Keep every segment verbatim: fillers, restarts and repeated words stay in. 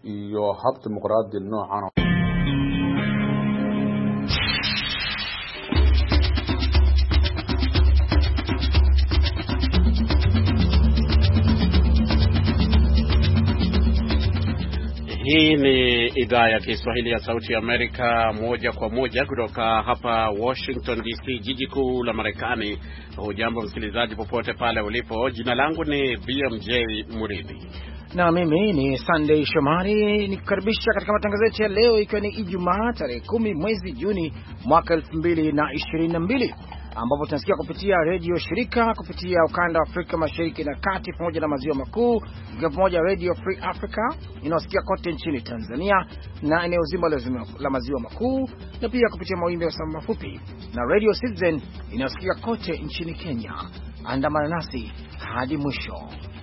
iyo hab dimuqraadi noocan. Hii ni idhaa ya Kiswahili ya Sauti ya Amerika, moja kwa moja kutoka hapa Washington D C, jiji kuu la Marekani. Hujambo msikilizaji popote pale ulipo. Jina langu ni B M J Muridhi na mimi ni Sunday Shomari, nikukaribisha katika matangazo yetu ya leo, ikiwa ni Ijumaa tarehe kumi mwezi Juni mwaka elfu mbili na ishirini na mbili, ambapo tunasikia kupitia redio shirika kupitia ukanda wa Afrika Mashariki na Kati pamoja na maziwa makuu, ikiwa pamoja Radio Free Africa inayosikia kote nchini Tanzania na eneo zima la maziwa makuu, na pia kupitia mawimbi ya masafa mafupi na Radio Citizen inayosikia kote nchini Kenya. Andamana nasi hadi mwisho.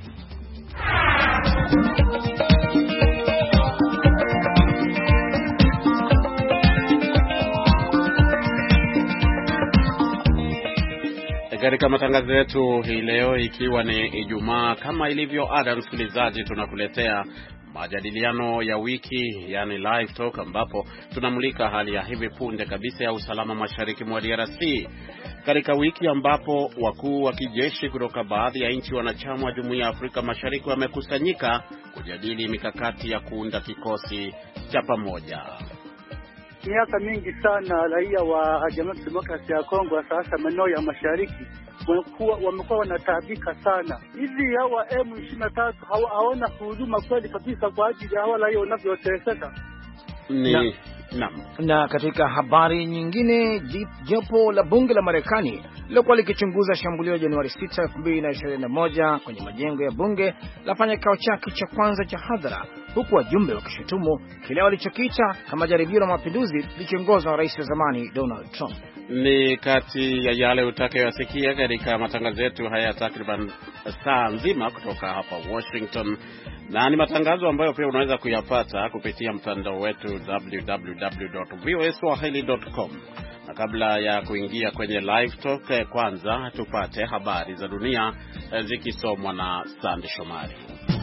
Katika matangazo yetu hii leo, ikiwa ni Ijumaa, kama ilivyo ada, msikilizaji, tunakuletea majadiliano ya wiki, yani live talk, ambapo tunamulika hali ya hivi punde kabisa ya usalama mashariki mwa D R C. Katika wiki ambapo wakuu wa kijeshi kutoka baadhi ya nchi wanachama wa Jumuiya ya Afrika Mashariki wamekusanyika kujadili mikakati ya kuunda kikosi cha pamoja. Miaka mingi sana raia wa Jamhuri ya Kidemokrasia ya Kongo, sasa maeneo ya mashariki, wamekuwa wamekuwa wanataabika sana. Hivi hawa M ishirini na tatu hawana huduma kweli kabisa kwa ajili ya hawa raia wanavyoteseka. Ni na, na. na katika habari nyingine, jopo la bunge la Marekani lilokuwa likichunguza shambulio Januari sita elfu mbili na ishirini na moja kwenye majengo ya bunge lafanya kikao chake cha kwanza cha hadhara, huku wajumbe wakishutumu kile walichokiita kama jaribio la mapinduzi likiongozwa na rais wa zamani Donald Trump. Ni kati ya yale utakayosikia katika matangazo yetu haya takriban saa nzima kutoka hapa Washington, na ni matangazo ambayo pia unaweza kuyapata kupitia mtandao wetu w w w dot v o a swahili dot com. Na kabla ya kuingia kwenye live talk, kwanza tupate habari za dunia zikisomwa na Sandy Shomari.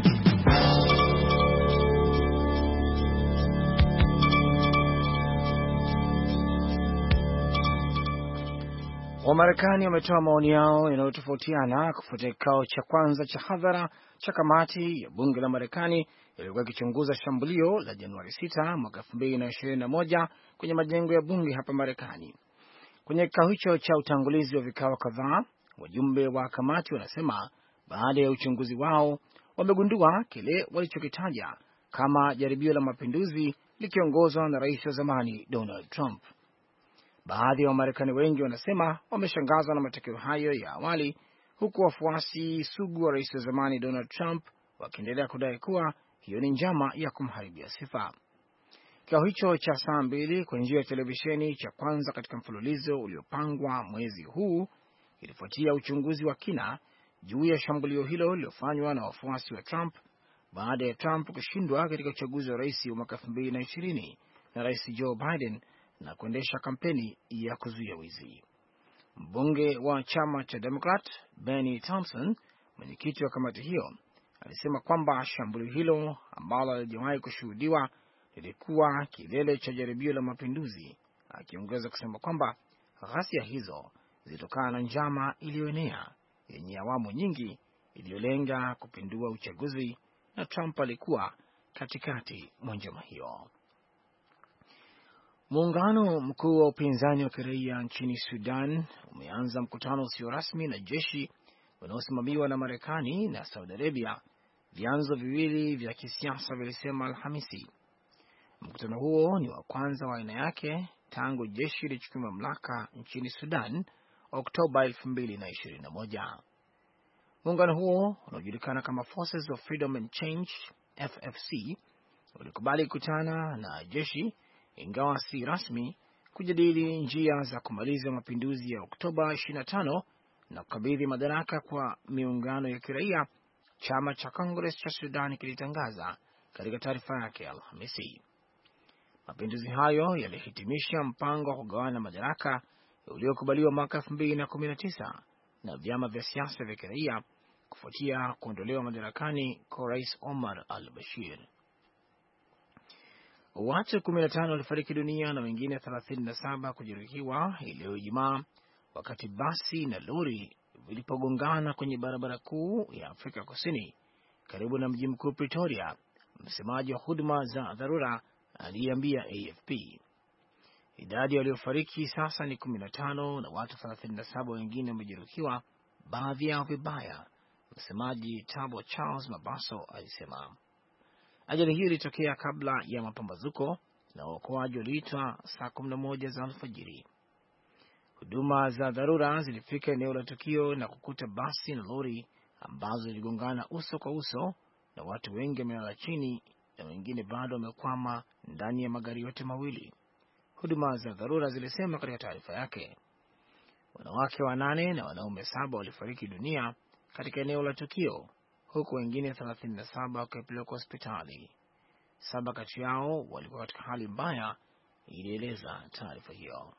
Wamarekani wametoa maoni yao yanayotofautiana kufuatia kikao cha kwanza cha hadhara cha kamati ya bunge la Marekani ilikuwa ikichunguza shambulio la Januari sita mwaka elfu mbili na ishirini na moja kwenye majengo ya bunge hapa Marekani. Kwenye kikao hicho cha utangulizi wa vikao kadhaa, wajumbe wa kamati wanasema baada ya uchunguzi wao wamegundua kile walichokitaja kama jaribio la mapinduzi likiongozwa na rais wa zamani Donald Trump. Baadhi ya Wamarekani wengi wanasema wameshangazwa na matokeo hayo ya awali, huku wafuasi sugu wa rais wa zamani Donald Trump wakiendelea kudai kuwa hiyo ni njama ya kumharibia sifa. Kikao hicho cha saa mbili kwa njia ya televisheni, cha kwanza katika mfululizo uliopangwa mwezi huu, ilifuatia uchunguzi wa kina juu ya shambulio hilo lililofanywa na wafuasi wa Trump baada ya Trump kushindwa katika uchaguzi wa rais wa mwaka elfu mbili na ishirini na rais Joe Biden na kuendesha kampeni ya kuzuia wizi. Mbunge wa chama cha Democrat Benny Thompson, mwenyekiti wa kamati hiyo, alisema kwamba shambulio hilo ambalo halijawahi kushuhudiwa lilikuwa kilele cha jaribio la mapinduzi, akiongeza kusema kwamba ghasia hizo zilitokana na njama iliyoenea yenye awamu nyingi iliyolenga kupindua uchaguzi, na Trump alikuwa katikati mwa njama hiyo. Muungano mkuu wa upinzani wa kiraia nchini Sudan umeanza mkutano usio rasmi na jeshi unaosimamiwa na Marekani na Saudi Arabia, vyanzo viwili vya kisiasa vilisema Alhamisi. Mkutano huo ni wa kwanza wa aina yake tangu jeshi lichukue mamlaka nchini Sudan Oktoba elfu mbili na ishirini na moja. Muungano huo unaojulikana kama Forces of Freedom and Change F F C ulikubali kukutana na jeshi, ingawa si rasmi, kujadili njia za kumaliza mapinduzi ya Oktoba ishirini na tano na kukabidhi madaraka kwa miungano ya kiraia, chama cha Congress cha Sudan kilitangaza katika taarifa yake Alhamisi. Mapinduzi hayo yalihitimisha mpango wa kugawana madaraka uliokubaliwa mwaka elfu mbili na kumi na tisa na vyama vya siasa vya kiraia kufuatia kuondolewa madarakani kwa Rais Omar al-Bashir. Watu kumi na tano walifariki dunia na wengine thelathini na saba kujeruhiwa hii leo Ijumaa wakati basi na lori vilipogongana kwenye barabara kuu ya Afrika Kusini karibu na mji mkuu Pretoria. Msemaji wa huduma za dharura aliambia A F P idadi ya waliofariki sasa ni kumi na tano na watu thelathini na saba wengine wamejeruhiwa, baadhi yao vibaya. Msemaji Tabo Charles Mabaso alisema ajali hiyo ilitokea kabla ya mapambazuko na waokoaji waliitwa saa kumi na moja za alfajiri. Huduma za dharura zilifika eneo la tukio na kukuta basi na lori ambazo ziligongana uso kwa uso, na watu wengi wamelala chini na wengine bado wamekwama ndani ya magari yote mawili. Huduma za dharura zilisema katika taarifa yake wanawake wanane na wanaume saba walifariki dunia katika eneo la tukio, huku wengine thelathini na saba wakipelekwa hospitali. Saba kati yao walikuwa katika hali mbaya, ilieleza taarifa hiyo.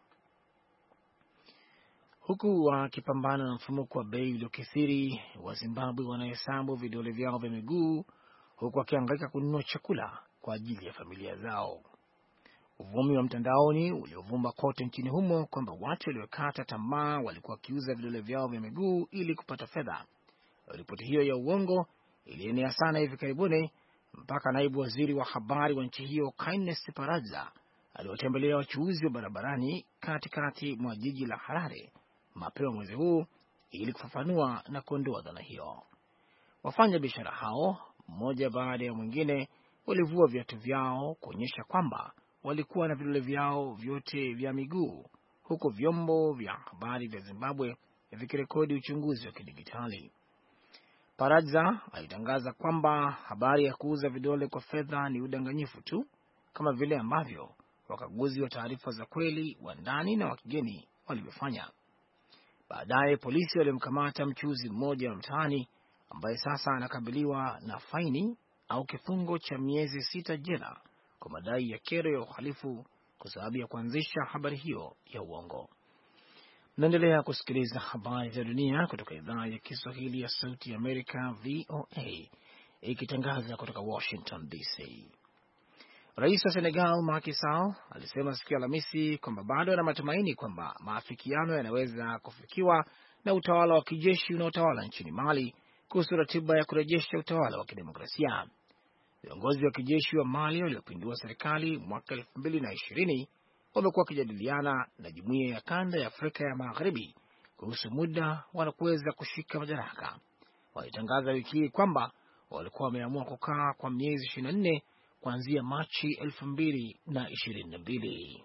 Huku wakipambana na mfumuko wa bei uliokithiri, wa Zimbabwe wanahesabu vidole vyao vya miguu huku wakihangaika kununua chakula kwa ajili ya familia zao. Uvumi wa mtandaoni uliovumba kote nchini humo kwamba watu waliokata tamaa walikuwa wakiuza vidole vyao vya miguu ili kupata fedha. Ripoti hiyo ya uongo ilienea sana hivi karibuni mpaka naibu waziri wa habari wa nchi hiyo Kindness Paradza aliwatembelea wachuuzi wa barabarani katikati mwa jiji la Harare mapema mwezi huu ili kufafanua na kuondoa dhana hiyo. Wafanya biashara hao mmoja baada ya mwingine walivua viatu vyao kuonyesha kwamba walikuwa na vidole vyao vyote vya miguu, huku vyombo vya habari vya Zimbabwe vikirekodi uchunguzi wa kidijitali. Paradza alitangaza kwamba habari ya kuuza vidole kwa fedha ni udanganyifu tu, kama vile ambavyo wakaguzi wa taarifa za kweli wa ndani na wa kigeni walivyofanya. Baadaye polisi walimkamata mchuuzi mmoja wa mtaani ambaye sasa anakabiliwa na faini au kifungo cha miezi sita jela kwa madai ya kero ya uhalifu kwa sababu ya kuanzisha habari hiyo ya uongo. Naendelea kusikiliza habari za dunia kutoka idhaa ya Kiswahili ya Sauti ya Amerika V O A ikitangaza kutoka Washington D C. Rais wa Senegal Macky Sall alisema siku ya Alhamisi kwamba bado ana matumaini kwamba maafikiano yanaweza kufikiwa na utawala wa kijeshi unaotawala nchini Mali kuhusu ratiba ya kurejesha utawala wa kidemokrasia. Viongozi wa kijeshi wa Mali waliopindua serikali mwaka elfu mbili na ishirini wamekuwa wakijadiliana na Jumuiya ya Kanda ya Afrika ya Magharibi kuhusu muda wanaweza kushika madaraka. Walitangaza wiki hii kwamba walikuwa wameamua kukaa kwa miezi ishirini na nne kuanzia Machi elfu mbili na ishirini na mbili.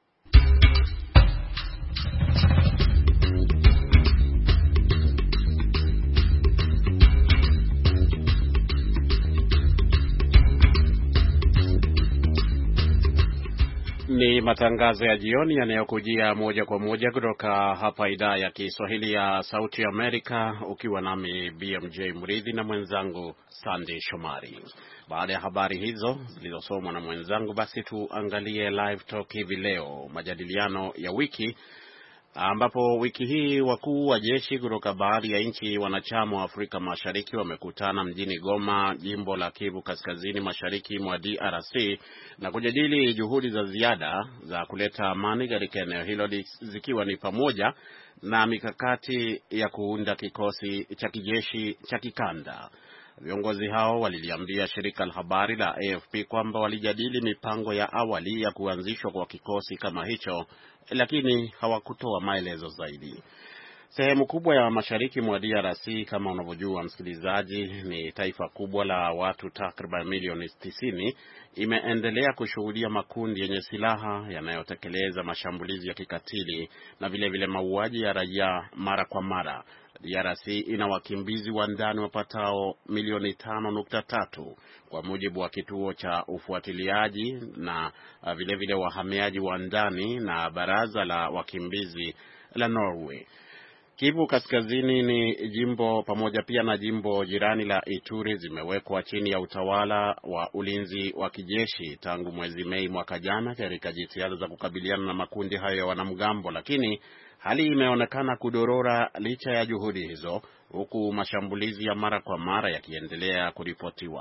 Ni matangazo ya jioni yanayokujia moja kwa moja kutoka hapa idhaa ya Kiswahili ya Sauti ya Amerika, ukiwa nami B M J Mridhi na mwenzangu Sandy Shomari. Baada ya habari hizo zilizosomwa na mwenzangu, basi tuangalie live talk hivi leo, majadiliano ya wiki, ambapo wiki hii wakuu wa jeshi kutoka baadhi ya nchi wanachama wa Afrika Mashariki wamekutana mjini Goma, jimbo la Kivu Kaskazini Mashariki mwa D R C, na kujadili juhudi za ziada za kuleta amani katika eneo hilo, zikiwa ni pamoja na mikakati ya kuunda kikosi cha kijeshi cha kikanda. Viongozi hao waliliambia shirika la habari la A F P kwamba walijadili mipango ya awali ya kuanzishwa kwa kikosi kama hicho, lakini hawakutoa maelezo zaidi. Sehemu kubwa ya mashariki mwa D R C, kama unavyojua msikilizaji, ni taifa kubwa la watu takriban milioni tisini, imeendelea kushuhudia makundi yenye silaha yanayotekeleza mashambulizi ya kikatili na vile vile mauaji ya raia mara kwa mara. D R C ina wakimbizi wa ndani wapatao milioni tano nukta tatu kwa mujibu wa kituo cha ufuatiliaji na vile vile wahamiaji wa ndani na baraza la wakimbizi la Norway. Kivu Kaskazini ni jimbo pamoja pia na jimbo jirani la Ituri zimewekwa chini ya utawala wa ulinzi wa kijeshi tangu mwezi Mei mwaka jana katika jitihada za kukabiliana na makundi hayo ya wanamgambo, lakini hali imeonekana kudorora licha ya juhudi hizo, huku mashambulizi ya mara kwa mara yakiendelea kuripotiwa.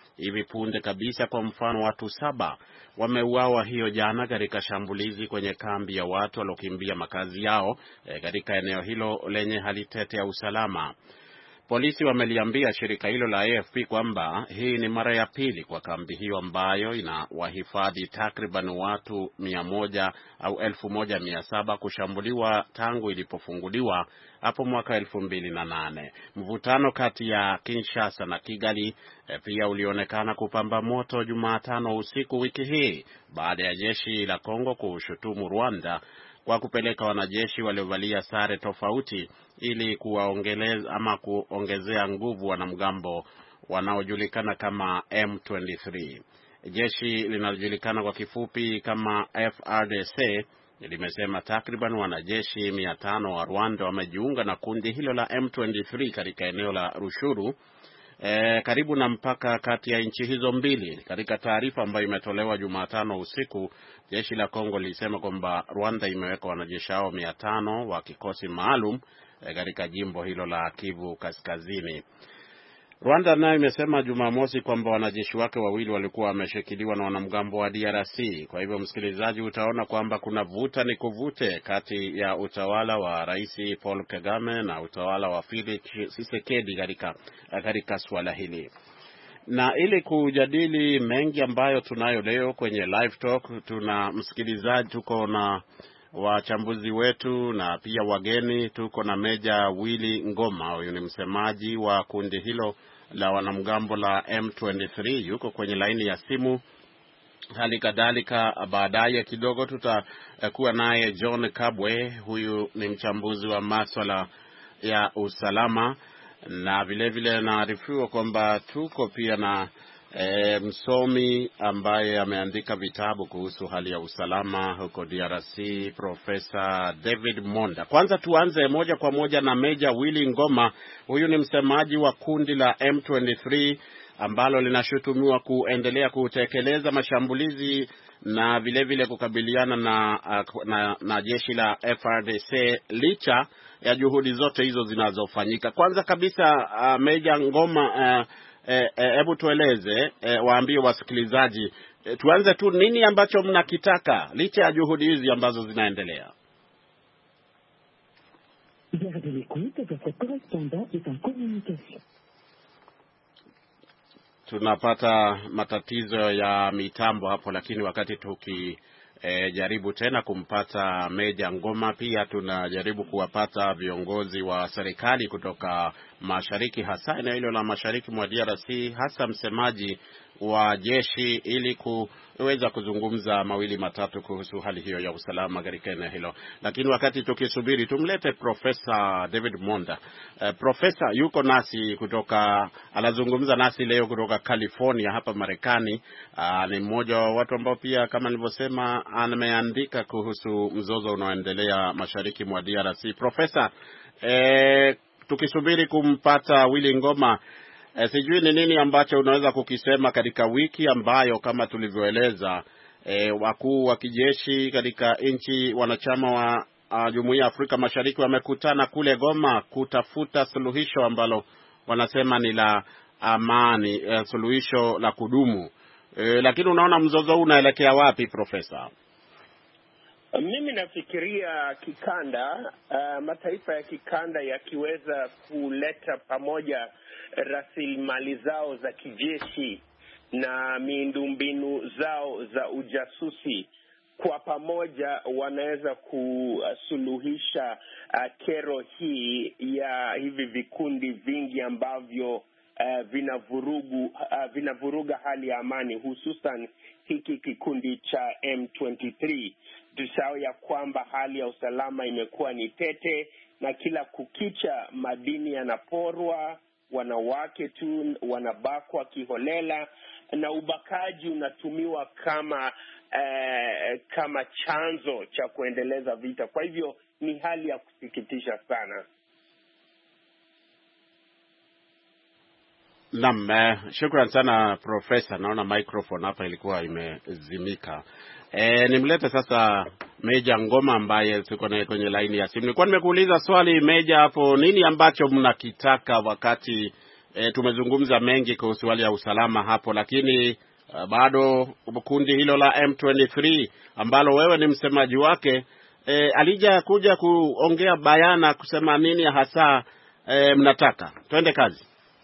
hivi punde kabisa. Kwa mfano, watu saba wameuawa hiyo jana katika shambulizi kwenye kambi ya watu waliokimbia makazi yao e, katika eneo hilo lenye hali tete ya usalama. Polisi wameliambia shirika hilo la A F P kwamba hii ni mara ya pili kwa kambi hiyo ambayo ina wahifadhi takriban watu mia moja au elfu moja mia saba kushambuliwa tangu ilipofunguliwa hapo mwaka elfu mbili na nane. Mvutano kati ya Kinshasa na Kigali e, pia ulionekana kupamba moto Jumatano usiku wiki hii baada ya jeshi la Kongo kushutumu Rwanda kwa kupeleka wanajeshi waliovalia sare tofauti ili kuwaongeleza ama kuongezea nguvu wanamgambo wanaojulikana kama M ishirini na tatu. Jeshi linalojulikana kwa kifupi kama F A R D C limesema takriban wanajeshi mia tano wa Rwanda wamejiunga na kundi hilo la M ishirini na tatu katika eneo la Rushuru, E, karibu na mpaka kati ya nchi hizo mbili. Katika taarifa ambayo imetolewa Jumatano usiku, jeshi la Kongo lilisema kwamba Rwanda imeweka wanajeshi hao mia tano wa kikosi maalum e, katika jimbo hilo la Kivu Kaskazini. Rwanda nayo imesema Jumamosi kwamba wanajeshi wake wawili walikuwa wameshikiliwa na wanamgambo wa D R C. Kwa hivyo, msikilizaji, utaona kwamba kuna vuta ni kuvute kati ya utawala wa Rais Paul Kagame na utawala wa Felix Tshisekedi katika katika swala hili. Na ili kujadili mengi ambayo tunayo leo kwenye Live Talk, tuna msikilizaji, tuko na wachambuzi wetu na pia wageni. Tuko na Meja Willy Ngoma, huyu ni msemaji wa kundi hilo la wanamgambo la M ishirini na tatu, yuko kwenye laini ya simu. Hali kadhalika baadaye kidogo tutakuwa naye John Kabwe, huyu ni mchambuzi wa masuala ya usalama, na vile vile naarifiwa kwamba tuko pia na E, msomi ambaye ameandika vitabu kuhusu hali ya usalama huko D R C, Profesa David Monda. Kwanza tuanze moja kwa moja na Meja Willy Ngoma. Huyu ni msemaji wa kundi la M ishirini na tatu ambalo linashutumiwa kuendelea kutekeleza mashambulizi na vile vile kukabiliana na, na, na jeshi la F A R D C licha ya juhudi zote hizo zinazofanyika. Kwanza kabisa, uh, Meja Ngoma, uh, hebu e, e, tueleze, e, waambie wasikilizaji, e, tuanze tu, nini ambacho mnakitaka licha ya juhudi hizi ambazo zinaendelea? Tunapata matatizo ya mitambo hapo, lakini wakati tuki E, jaribu tena kumpata Meja Ngoma, pia tunajaribu kuwapata viongozi wa serikali kutoka mashariki, hasa eneo hilo la mashariki mwa D R C, hasa msemaji wa jeshi, ili kuweza kuzungumza mawili matatu kuhusu hali hiyo ya usalama katika eneo hilo. Lakini wakati tukisubiri, tumlete Profesa David Monda. Uh, Profesa yuko nasi kutoka, anazungumza nasi leo kutoka California hapa Marekani. Uh, ni mmoja wa watu ambao pia kama nilivyosema ameandika kuhusu mzozo unaoendelea mashariki mwa D R C. Profesa, eh, tukisubiri kumpata Willy Ngoma, E, sijui ni nini ambacho unaweza kukisema katika wiki ambayo kama tulivyoeleza, e, wakuu wa kijeshi katika nchi wanachama wa uh, Jumuiya ya Afrika Mashariki wamekutana kule Goma kutafuta suluhisho ambalo wanasema ni la amani, e, suluhisho la kudumu. E, lakini unaona mzozo huu unaelekea wapi, Profesa? Mimi nafikiria kikanda, uh, mataifa ya kikanda yakiweza kuleta pamoja rasilimali zao za kijeshi na miundombinu zao za ujasusi, kwa pamoja wanaweza kusuluhisha uh, kero hii ya hivi vikundi vingi ambavyo uh, vinavurugu uh, vinavuruga hali ya amani, hususan hiki kikundi cha M ishirini na tatu. Tusahau ya kwamba hali ya usalama imekuwa ni tete, na kila kukicha madini yanaporwa, wanawake tu wanabakwa kiholela, na ubakaji unatumiwa kama eh, kama chanzo cha kuendeleza vita. Kwa hivyo ni hali ya kusikitisha sana. Naam, eh, shukran sana Profesa. Naona microphone hapa ilikuwa imezimika. E, nimlete sasa Meja Ngoma ambaye tuko naye kwenye laini ya simu. Nilikuwa nimekuuliza swali Meja hapo, nini ambacho mnakitaka wakati e, tumezungumza mengi kuhusu hali ya usalama hapo, lakini uh, bado kundi hilo la M ishirini na tatu ambalo wewe ni msemaji wake e, alija kuja kuongea bayana kusema nini hasa e, mnataka. Twende kazi.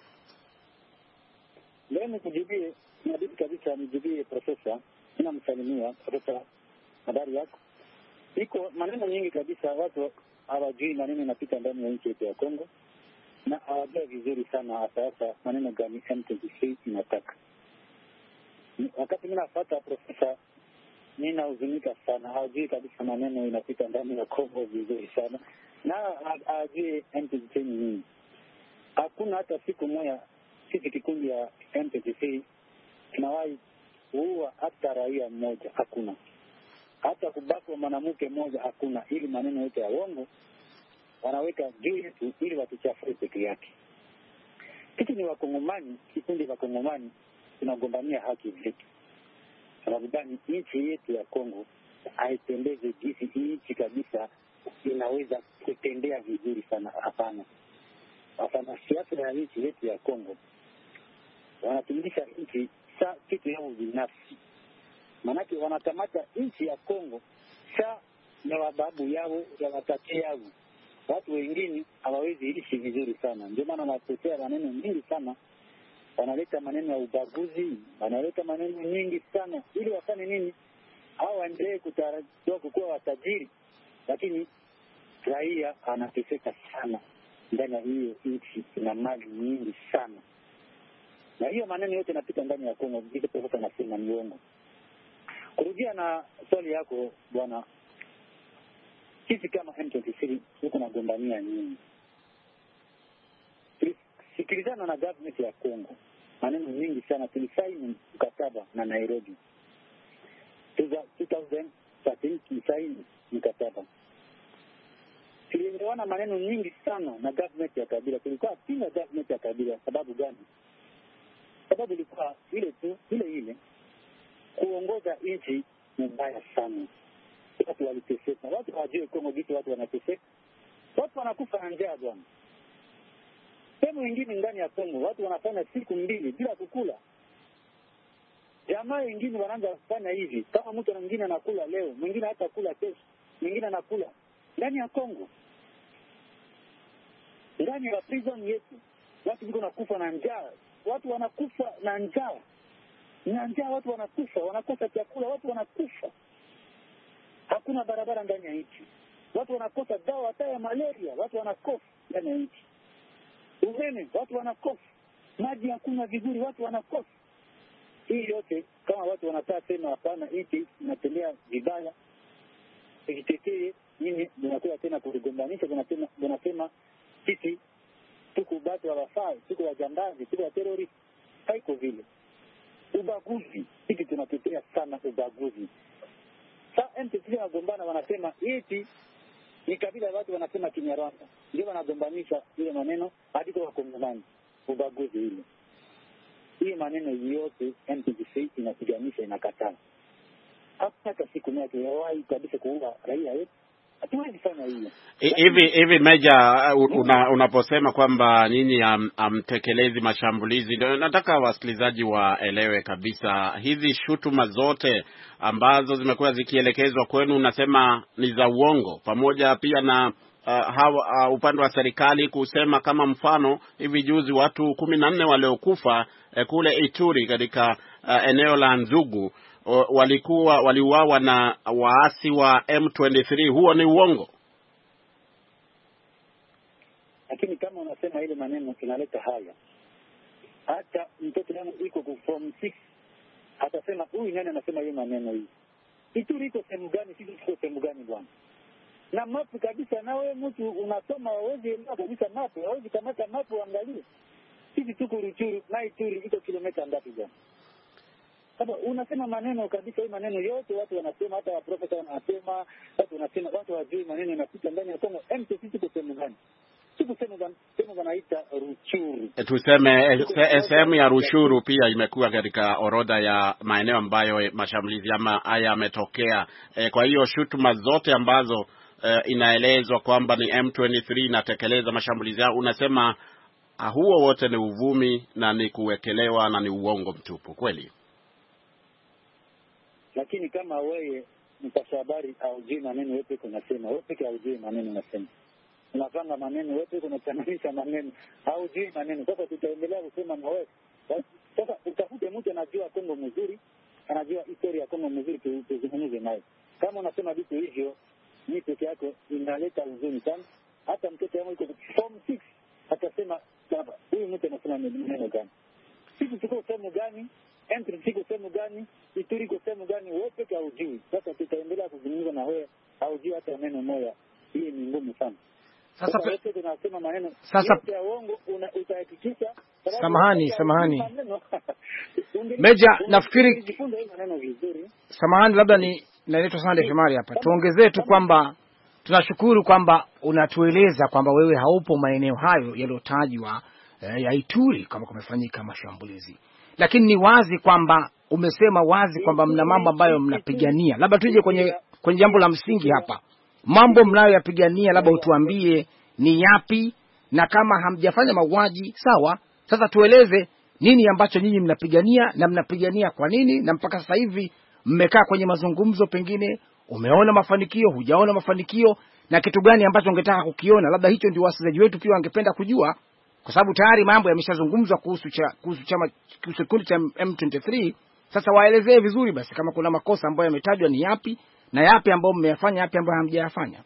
Leo nikujibie, inabidi kabisa nijibie profesa, ninamsalimia profesa, habari yako? Iko maneno nyingi kabisa, watu hawajui maneno yanapita ndani ya nchi yetu ya Kongo, na hawajui vizuri sana hasa hasa maneno gani M ishirini na tatu inataka. Wakati mimi nafuata profesa, ninahuzunika sana, hawajui kabisa maneno inapita ndani ya Kongo vizuri sana, na hawajui M ishirini na tatu ni nini. Hakuna hata siku moja sisi kikundi ya M ishirini na tatu tunawahi kuua hata raia mmoja, hakuna. Hata kubakwa mwanamke mmoja hakuna. Ili maneno yote ya uongo wanaweka juu yetu ili watuchafue peke yake. Sisi ni Wakongomani, kikundi wa Kongomani tunagombania haki zetu. Sababu gani? Nchi yetu ya Kongo haitendeze jinsi nchi kabisa inaweza kutendea vizuri sana, hapana. Hapana, siasa ya nchi yetu ya Kongo wanatumilisha nchi sa kitu yao binafsi. Manake wanakamata nchi ya Kongo sa ya wababu yao, ya watate yao. Watu wengine hawawezi ishi vizuri sana. Ndio maana wanatetea maneno mingi sana. Wanaleta maneno ya ubaguzi, wanaleta maneno nyingi sana ili wafanye nini? Hao waendelee kutarajiwa kuwa watajiri, lakini raia anateseka sana ndani ya hiyo nchi, na mali nyingi sana. Na hiyo maneno yote yanapita ndani ya Kongo, ndipo profesa anasema ni uongo. Kurudia na swali yako bwana, sisi kama M ishirini na tatu huko nagombania nini? Sikilizana na government ya Kongo, maneno mingi sana. Tulisaini mkataba na Nairobi elfu mbili na thelathini, tulisaini mkataba. Tulielewana maneno mingi sana na government ya Kabila. Tulikuwa pinga government ya Kabila. Sababu gani? Sababu ilikuwa ile tu, ile ile kuongoza nchi mbaya sana. Watu waliteseka. Watu hawajui Kongo vitu, watu wanateseka. Watu wanakufa na njaa bwana. Sehemu nyingine ndani ya Kongo watu wanafanya siku mbili bila kukula. Jamaa wengine wanaanza kufanya hivi. Kama mtu mwingine anakula leo, mwingine hata kula kesho, mwingine anakula ndani ya Kongo. Ndani ya prison yetu watu wiko nakufa na njaa. Watu wanakufa na njaa. Na njaa, watu wanakufa, wanakosa chakula, watu wanakufa. Hakuna barabara ndani ya nchi. Watu wanakosa dawa hata ya malaria, watu wanakosa ndani ya nchi. Umeme, watu wanakosa. Maji hakuna vizuri, watu wanakosa. Hii yote kama watu wanataka tena hapana, nchi inatembea vibaya, ikitetee nini, tunakuwa tena kuligombanisha, tunasema tunasema sisi tuko watu wafai, tuko wajambazi, tuko terrorist. Haiko vile. Ubaguzi, sisi tunatetea sana ubaguzi. Sasa M ishirini na tatu wanagombana, wanasema eti ni kabila watu wanasema Kinyarwanda. Ndio wanagombanisha ile maneno hadi kwa Wakongomani. Ubaguzi ile. Hii maneno yote M ishirini na tatu inapiganisha, inakataa. Hata siku moja yawahi kabisa kuua raia wetu. Hatuwezi fanya hiyo. Hivi hivi Meja, una, unaposema kwamba nyinyi amtekelezi am mashambulizi, ndio nataka wasikilizaji waelewe kabisa hizi shutuma zote ambazo zimekuwa zikielekezwa kwenu, unasema ni za uongo, pamoja pia na uh, hawa, uh, upande wa serikali kusema kama mfano hivi juzi watu kumi na nne waliokufa eh, kule Ituri katika uh, eneo la Nzugu walikuwa waliuawa na waasi wa M ishirini na tatu. Huo ni uongo. Lakini kama unasema ile maneno inaleta haya, hata mtoto wangu iko ku form six atasema huyu nani anasema hiyo maneno hii? Ituri iko sehemu gani? Sisi tuko sehemu gani bwana? Na mapu kabisa, na wewe mtu unasoma wawezi elewa kabisa mapu, hawezi kamata mapu angalie. Sisi tuko Ruchuru, na Ituri iko kilomita ngapi bwana? Sasa unasema maneno kabisa, hii maneno yote watu wanasema, hata waprofesa wanasema, watu wanasema, watu wajui maneno yanapita ndani ya Kongo. M ishirini na tatu tuko sehemu gani? Tuko sehemu gani? Sehemu wanaita Ruchuru. E, tuseme sehemu ya Ruchuru pia imekuwa katika orodha ya maeneo ambayo mashambulizi ama haya yametokea. E, kwa hiyo shutuma zote ambazo e, inaelezwa kwamba ni M ishirini na tatu inatekeleza mashambulizi yao, unasema huo wote ni uvumi na ni kuwekelewa na ni uongo mtupu, kweli? Lakini kama wewe mpasha habari au jui maneno yote kunasema, wewe peke au jui maneno unasema, unapanga maneno yote kunachanganyisha maneno au jui maneno. Sasa tutaendelea kusema na wewe. Sasa utafute mtu anajua Kongo mzuri, anajua historia ya Kongo mzuri, tuzungumze naye. Kama unasema vitu hivyo, ni peke yako inaleta huzuni sana. Hata mtoto wangu yuko form six atasema baba, huyu mtu anasema neno gani? Sisi tuko sehemu gani? Entry siko sehemu gani? Ituri kwa sehemu gani? Wewe peke yako hujui. Sasa tutaendelea kuzungumza na wewe, haujui hata neno moja. Hii ni ngumu sana. Sasa wewe unasema maneno sasa ya uongo, utahakikisha. Samahani, samahani. Meja, nafikiri maneno vizuri. Samahani, labda ni naitwa Sande Shomari hapa. Tuongezee tu kwamba tunashukuru kwamba unatueleza kwamba wewe haupo maeneo hayo yaliyotajwa eh, ya Ituri kama kumefanyika mashambulizi. Lakini ni wazi kwamba umesema wazi kwamba mna mambo ambayo mnapigania. Labda tuje kwenye kwenye jambo la msingi hapa. Mambo mnayoyapigania labda utuambie ni yapi, na kama hamjafanya mauaji sawa, sasa tueleze nini ambacho nyinyi mnapigania na mnapigania kwa nini, na mpaka sasa hivi mmekaa kwenye mazungumzo, pengine umeona mafanikio, hujaona mafanikio, na kitu gani ambacho ungetaka kukiona. Labda hicho ndio wasikilizaji wetu pia wangependa kujua, kwa sababu tayari mambo yameshazungumzwa kuhusu cha kuhusu chama kikundi cha M ishirini na tatu. Sasa waelezee vizuri basi kama kuna makosa ambayo yametajwa ni yapi, na yapi ambayo mmeyafanya, yapi ambayo hamjayafanya.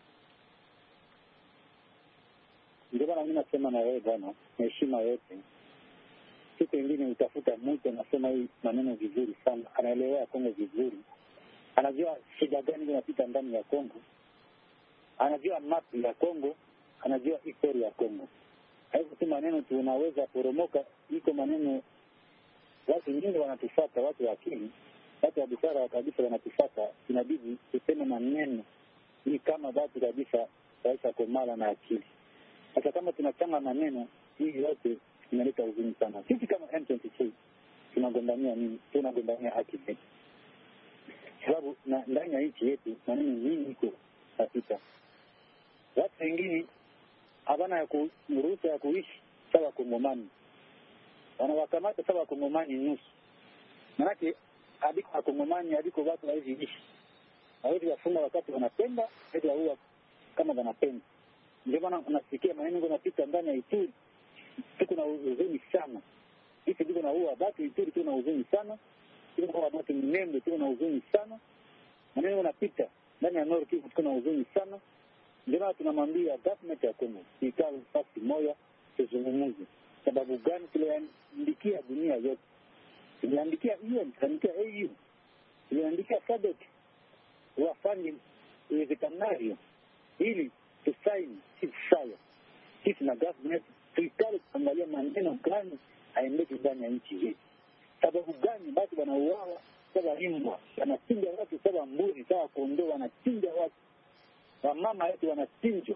Ndio bana, mimi nasema na wewe bwana, heshima yote. Siku nyingine utafuta mtu anasema hii maneno vizuri sana, anaelewa Kongo vizuri, anajua shida gani inapita ndani ya Kongo, anajua map ya Kongo, anajua historia ya Kongo. Hayo si maneno tunaweza poromoka, iko maneno watu wengi wanatufuata, watu wa akili, watu wa busara kabisa wanatufuata. Inabidi tuseme maneno ni kama watu kabisa waisha komala na akili. Sasa kama tunachanga maneno hii yote inaleta huzuni sana. Sisi kama M ishirini na tatu tunagombania nini? Tunagombania haki zetu. Sababu na ndani ya nchi yetu maneno nyingi iko katika. Watu wengine habana ya kuruhusa ya kuishi sawa Kongomani. Wanawakamata sawa Kongomani nusu. Maanake adiko Kongomani adiko watu hawezi ishi. Hawezi wafunga wakati wanapenda, hawezi huwa kama wanapenda. Ndio maana unasikia maneno yanapita ndani ya Ituri. Tuko na huzuni sana. Sisi tuko na huwa watu Ituri, tuko na huzuni sana. Tuko na watu Mnembe, tuko na huzuni sana. Maneno yanapita ndani ya Nord Kivu, tuko na huzuni sana. Ndio maana tunamwambia government ya Kongo ikae fasi moja, tuzungumze. Sababu gani tuliandikia dunia yote? Tuliandikia U N, tuliandikia A U, tuliandikia S A D C wafanye iwezekanavyo ili tusaini sisi sawa. Sisi na government tuikale kuangalia maneno gani aendeke ndani ya nchi hii. Sababu gani watu wanauawa sawa himbwa, wanachinja watu sawa mbuzi, sawa kondoo, wanachinja watu. Wamama wetu wanachinjwa.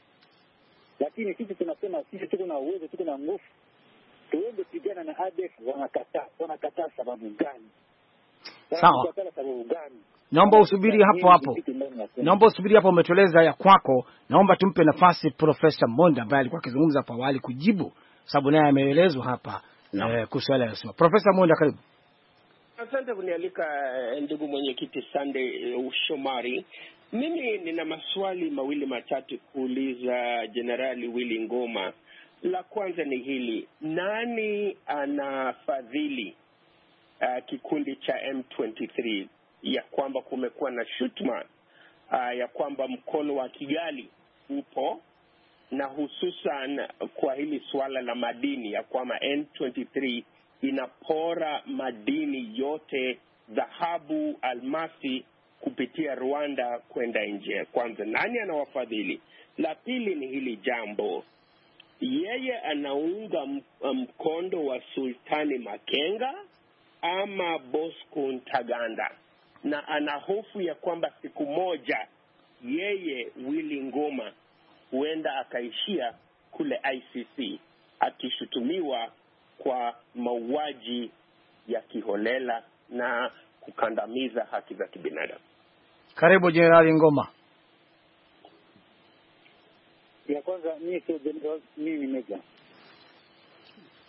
Lakini sisi tunasema sisi tuko na uwezo, tuko na nguvu. Tuende pigana na A D F, wanakataa. Wanakataa sababu gani? Sawa. Wanakataa sababu gani? Naomba usubiri hapo hapo. Naomba usubiri hapo, umetueleza ya kwako. Naomba tumpe nafasi Profesa Monda ambaye alikuwa akizungumza hapo awali kujibu, sababu naye ameelezwa hapa no. eh, kuhusiana na sema. Profesa Monda, karibu. Asante kunialika ndugu mwenyekiti Sande Shomari. Mimi nina maswali mawili matatu kuuliza Generali Willy Ngoma. La kwanza ni hili: nani anafadhili uh, kikundi cha M ishirini na tatu, ya kwamba kumekuwa na shutuma uh, ya kwamba mkono wa Kigali upo, na hususan kwa hili suala la madini, ya kwamba M ishirini na tatu inapora madini yote, dhahabu, almasi, kupitia Rwanda kwenda nje? Kwanza, nani anawafadhili? La pili ni hili jambo: yeye anaunga mkondo wa Sultani Makenga ama Bosco Ntaganda, na ana hofu ya kwamba siku moja yeye Willy Ngoma huenda akaishia kule I C C akishutumiwa kwa mauaji ya kiholela na kukandamiza haki za kibinadamu. Karibu Generali Ngoma. Ya kwanza, mimi sio general, mimi ni meja.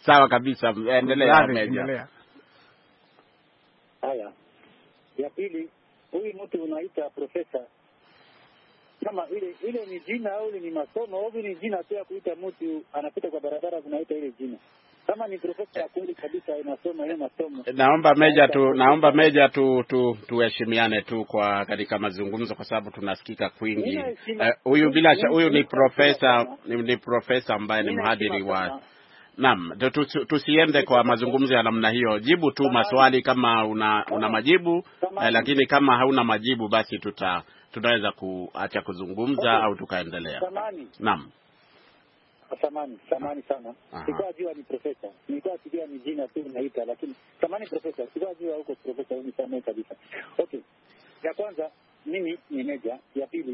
Sawa kabisa, endelea Meja. Haya, ya pili, huyu mtu unaita profesa, kama ile ile ni jina au ni masomo au ni jina tu ya kuita mtu anapita kwa barabara kunaita ile jina? Kama ni profesa kweli kabisa inasoma ile masomo. Naomba Meja tu naomba Meja tu tu tuheshimiane tu kwa katika mazungumzo kwa sababu tunasikika kwingi. Huyu uh, bila huyu ni profesa ni, ni profesa ambaye ni mhadhiri wa Naam, tusiende kwa mazungumzo ya namna hiyo. Jibu tu maswali kama una una majibu, eh, lakini kama hauna majibu basi tuta tunaweza kuacha kuzungumza okay, au tukaendelea. Naam. Samani, samani sana. Sikuwa jua ni profesa. Nilikuwa sijua ni jina tu naita, lakini samani profesa, sikuwa jua huko profesa unisamehe kabisa. Okay. Ya kwanza mimi ni Meja, ya pili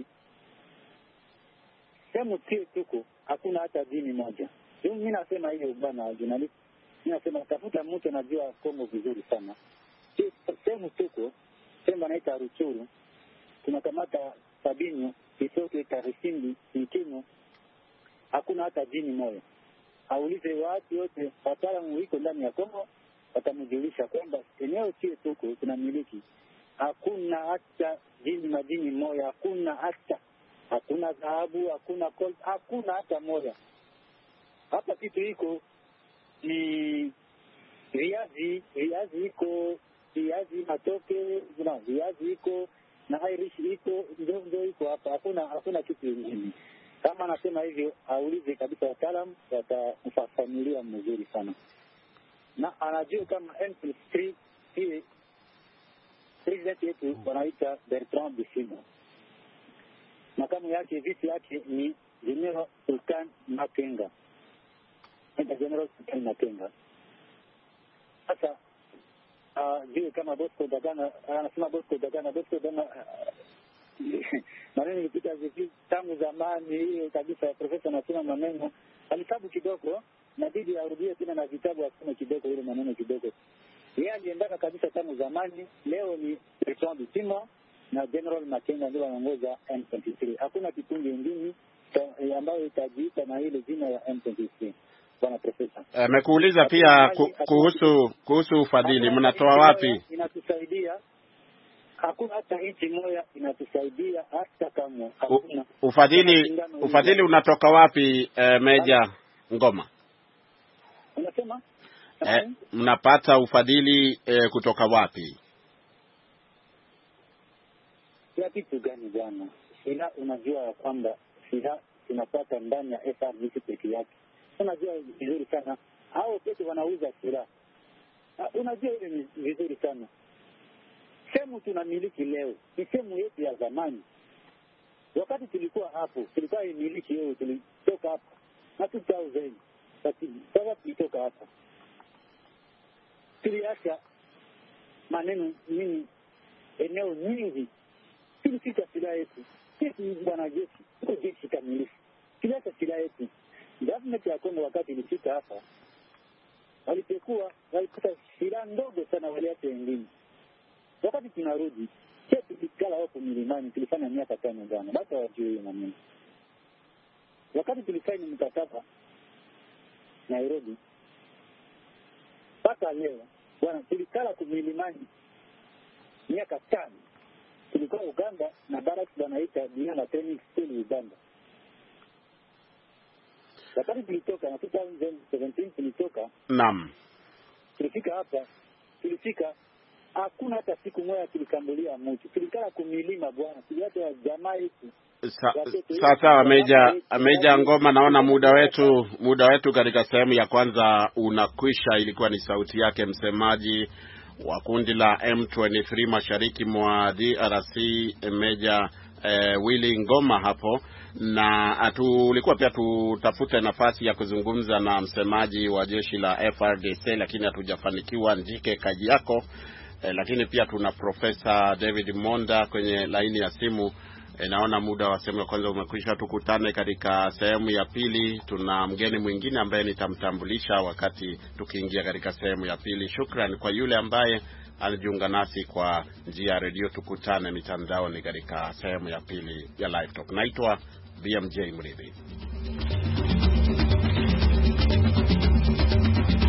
sehemu tie tuko hakuna hata dini moja. Mimi nasema hiyo bwana journalist. Mimi nasema tafuta mtu anajua Kongo vizuri sana. Sehemu tuko, sehemu anaita Ruchuru, tunakamata Sabinyo, Kisoke, Karisindi, Nkino, hakuna hata dini moja. Aulize watu wote, wataalamu wiko ndani ya Kongo, watamjulisha kwamba eneo tie tuko tunamiliki. Hakuna hata dini madini moja, hakuna hata, hakuna dhahabu, hakuna gold, hakuna hata moja. Hapa kitu iko ni viazi, viazi iko, viazi matoke, na viazi iko, na Irish iko, ndio ndio iko hapa. Hakuna hakuna kitu kingine. Kama anasema hivyo, aulize kabisa wataalamu, watamfafanulia mzuri sana. Na anajua kama N plus three hii president yetu wanaita Bertrand Bisimwa. Makamu yake visi yake ni General Sultan Makenga. Enda General Sultan Makenga. Sasa uh, juu kama Bosco Dagana, anasema Bosco Dagana, Bosco Dagana maneno ilipita vipi tangu zamani hiyo kabisa. Profesa anasema maneno alitabu kidogo, na bibi arudie tena na vitabu asome kidogo ile maneno kidogo. Yeye aliendaka kabisa tangu zamani. Leo ni Bertrand Bisimwa na General Makenga ndio wanaongoza M twenty three. Hakuna kikundi kingine ambayo itajiita na ile jina ya M twenty three. Bwana profesa, amekuuliza uh, pia kuhusu kuhusu ufadhili, mnatoa wapi? Inatusaidia. Hakuna hata nchi moja inatusaidia hata kama hakuna. Ufadhili ufadhili unatoka wapi eh, Meja Ngoma? Unasema? Eh, mnapata ufadhili eh, kutoka wapi? Ya kitu gani bwana? Ila unajua kwamba sila tunapata ndani ya F R D C pekee yake. Unajua vizuri sana. Hao pekee wanauza silaha. Unajua ile ni vizuri sana. Sehemu tunamiliki leo ni sehemu yetu ya zamani. Wakati tulikuwa hapo, tulikuwa imiliki leo, tulitoka hapa na tutauza. Sasa tulitoka hapa. Tuliacha maneno nini eneo nyingi. Tulifika silaha yetu. Sisi bwana jeshi, tuko jeshi kamilifu. Tuliacha silaha yetu. Government ya Kongo wakati ilifika hapa, walipekua, walikuta silaha ndogo sana waliacha wengine. Wakati tunarudi, sisi tulikala hapo milimani, tulifanya miaka tano jana. Basi wajue hiyo maneno. Wakati tulisaini mkataba Nairobi, mpaka leo, bwana tulikala kumilimani miaka tano. Tulikuwa Uganda na barracks wanaita Diana Training School Uganda. Wakati tulitoka na elfu mbili na kumi na saba tulitoka. Naam. Tulifika hapa, tulifika hakuna hata siku moja tulikambulia mtu. Tulikala kumilima bwana. Tuliacha jamaa yetu. Sasa sawa Meja Meja Ngoma, naona muda wetu muda wetu katika sehemu ya kwanza unakwisha. Ilikuwa ni sauti yake msemaji wa kundi la M ishirini na tatu mashariki mwa D R C, Meja eh, Willy Ngoma hapo, na tulikuwa pia tutafute nafasi ya kuzungumza na msemaji wa jeshi la F R D C, lakini hatujafanikiwa. Njike Kajiako eh, lakini pia tuna Profesa David Monda kwenye laini ya simu. E, naona muda wa sehemu ya kwanza umekwisha. Tukutane katika sehemu ya pili. Tuna mgeni mwingine ambaye nitamtambulisha wakati tukiingia katika sehemu ya pili. Shukrani kwa yule ambaye anajiunga nasi kwa njia ya redio. Tukutane mitandaoni katika sehemu ya pili ya Live Talk. Naitwa B M J Mridhi.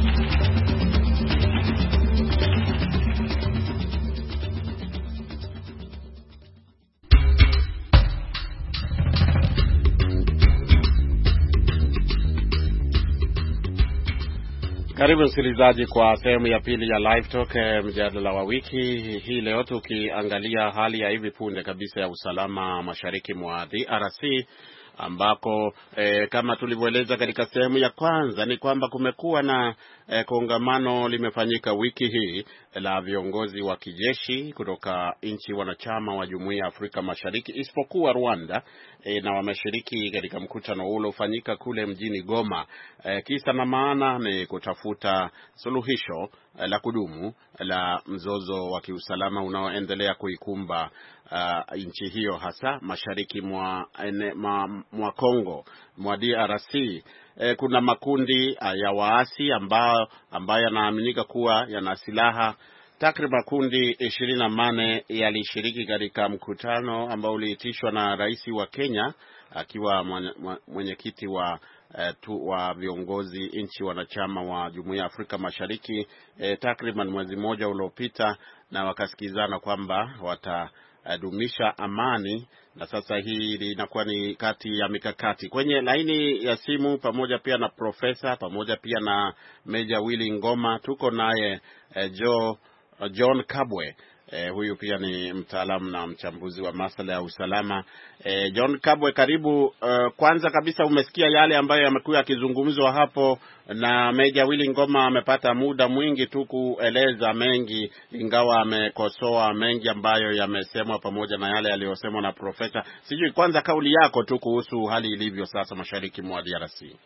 Karibu msikilizaji kwa sehemu ya pili ya Live Talk, mjadala wa wiki hii. Leo tukiangalia hali ya hivi punde kabisa ya usalama mashariki mwa D R C, ambako eh, kama tulivyoeleza katika sehemu ya kwanza ni kwamba kumekuwa na eh, kongamano limefanyika wiki hii la viongozi wa kijeshi kutoka nchi wanachama wa Jumuiya ya Afrika Mashariki isipokuwa Rwanda, eh, na wameshiriki katika mkutano ule ufanyika kule mjini Goma. Eh, kisa na maana ni kutafuta suluhisho eh, la kudumu la mzozo wa kiusalama unaoendelea kuikumba Uh, nchi hiyo hasa mashariki mwa ene, ma, mwa Kongo mwa D R C. E, kuna makundi uh, ya waasi ambao ambayo yanaaminika kuwa yana silaha. Takriban kundi ishirini na nane yalishiriki katika mkutano ambao uliitishwa na rais wa Kenya akiwa mwenyekiti wa uh, tu, wa viongozi nchi wanachama wa Jumuiya ya Afrika Mashariki eh, takriban mwezi mmoja uliopita, na wakasikizana kwamba wata dumisha amani, na sasa hii inakuwa ni kati ya mikakati. Kwenye laini ya simu pamoja pia na profesa pamoja pia na Meja Willy Ngoma tuko naye eh, Joe, John Kabwe. Eh, huyu pia ni mtaalamu na mchambuzi wa masuala ya usalama. Eh, John Kabwe, karibu. Uh, kwanza kabisa umesikia yale ambayo yamekuwa yakizungumzwa hapo, na Meja Willy Ngoma amepata muda mwingi tu kueleza mengi, ingawa amekosoa mengi ambayo yamesemwa pamoja na yale yaliyosemwa na profesa. Sijui kwanza kauli yako tu kuhusu hali ilivyo sasa mashariki mwa D R C.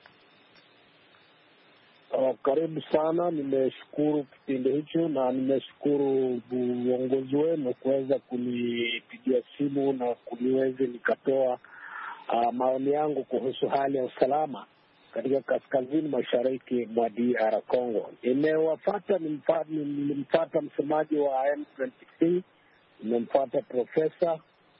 Uh, karibu sana. Nimeshukuru kipindi hicho na nimeshukuru uongozi wenu kuweza kunipigia simu na kuniweze nikatoa uh, maoni yangu kuhusu hali ya usalama katika kaskazini mashariki mwa D R Congo. Nimewafuata, nilimfuata msemaji wa M ishirini, nimemfuata profesa.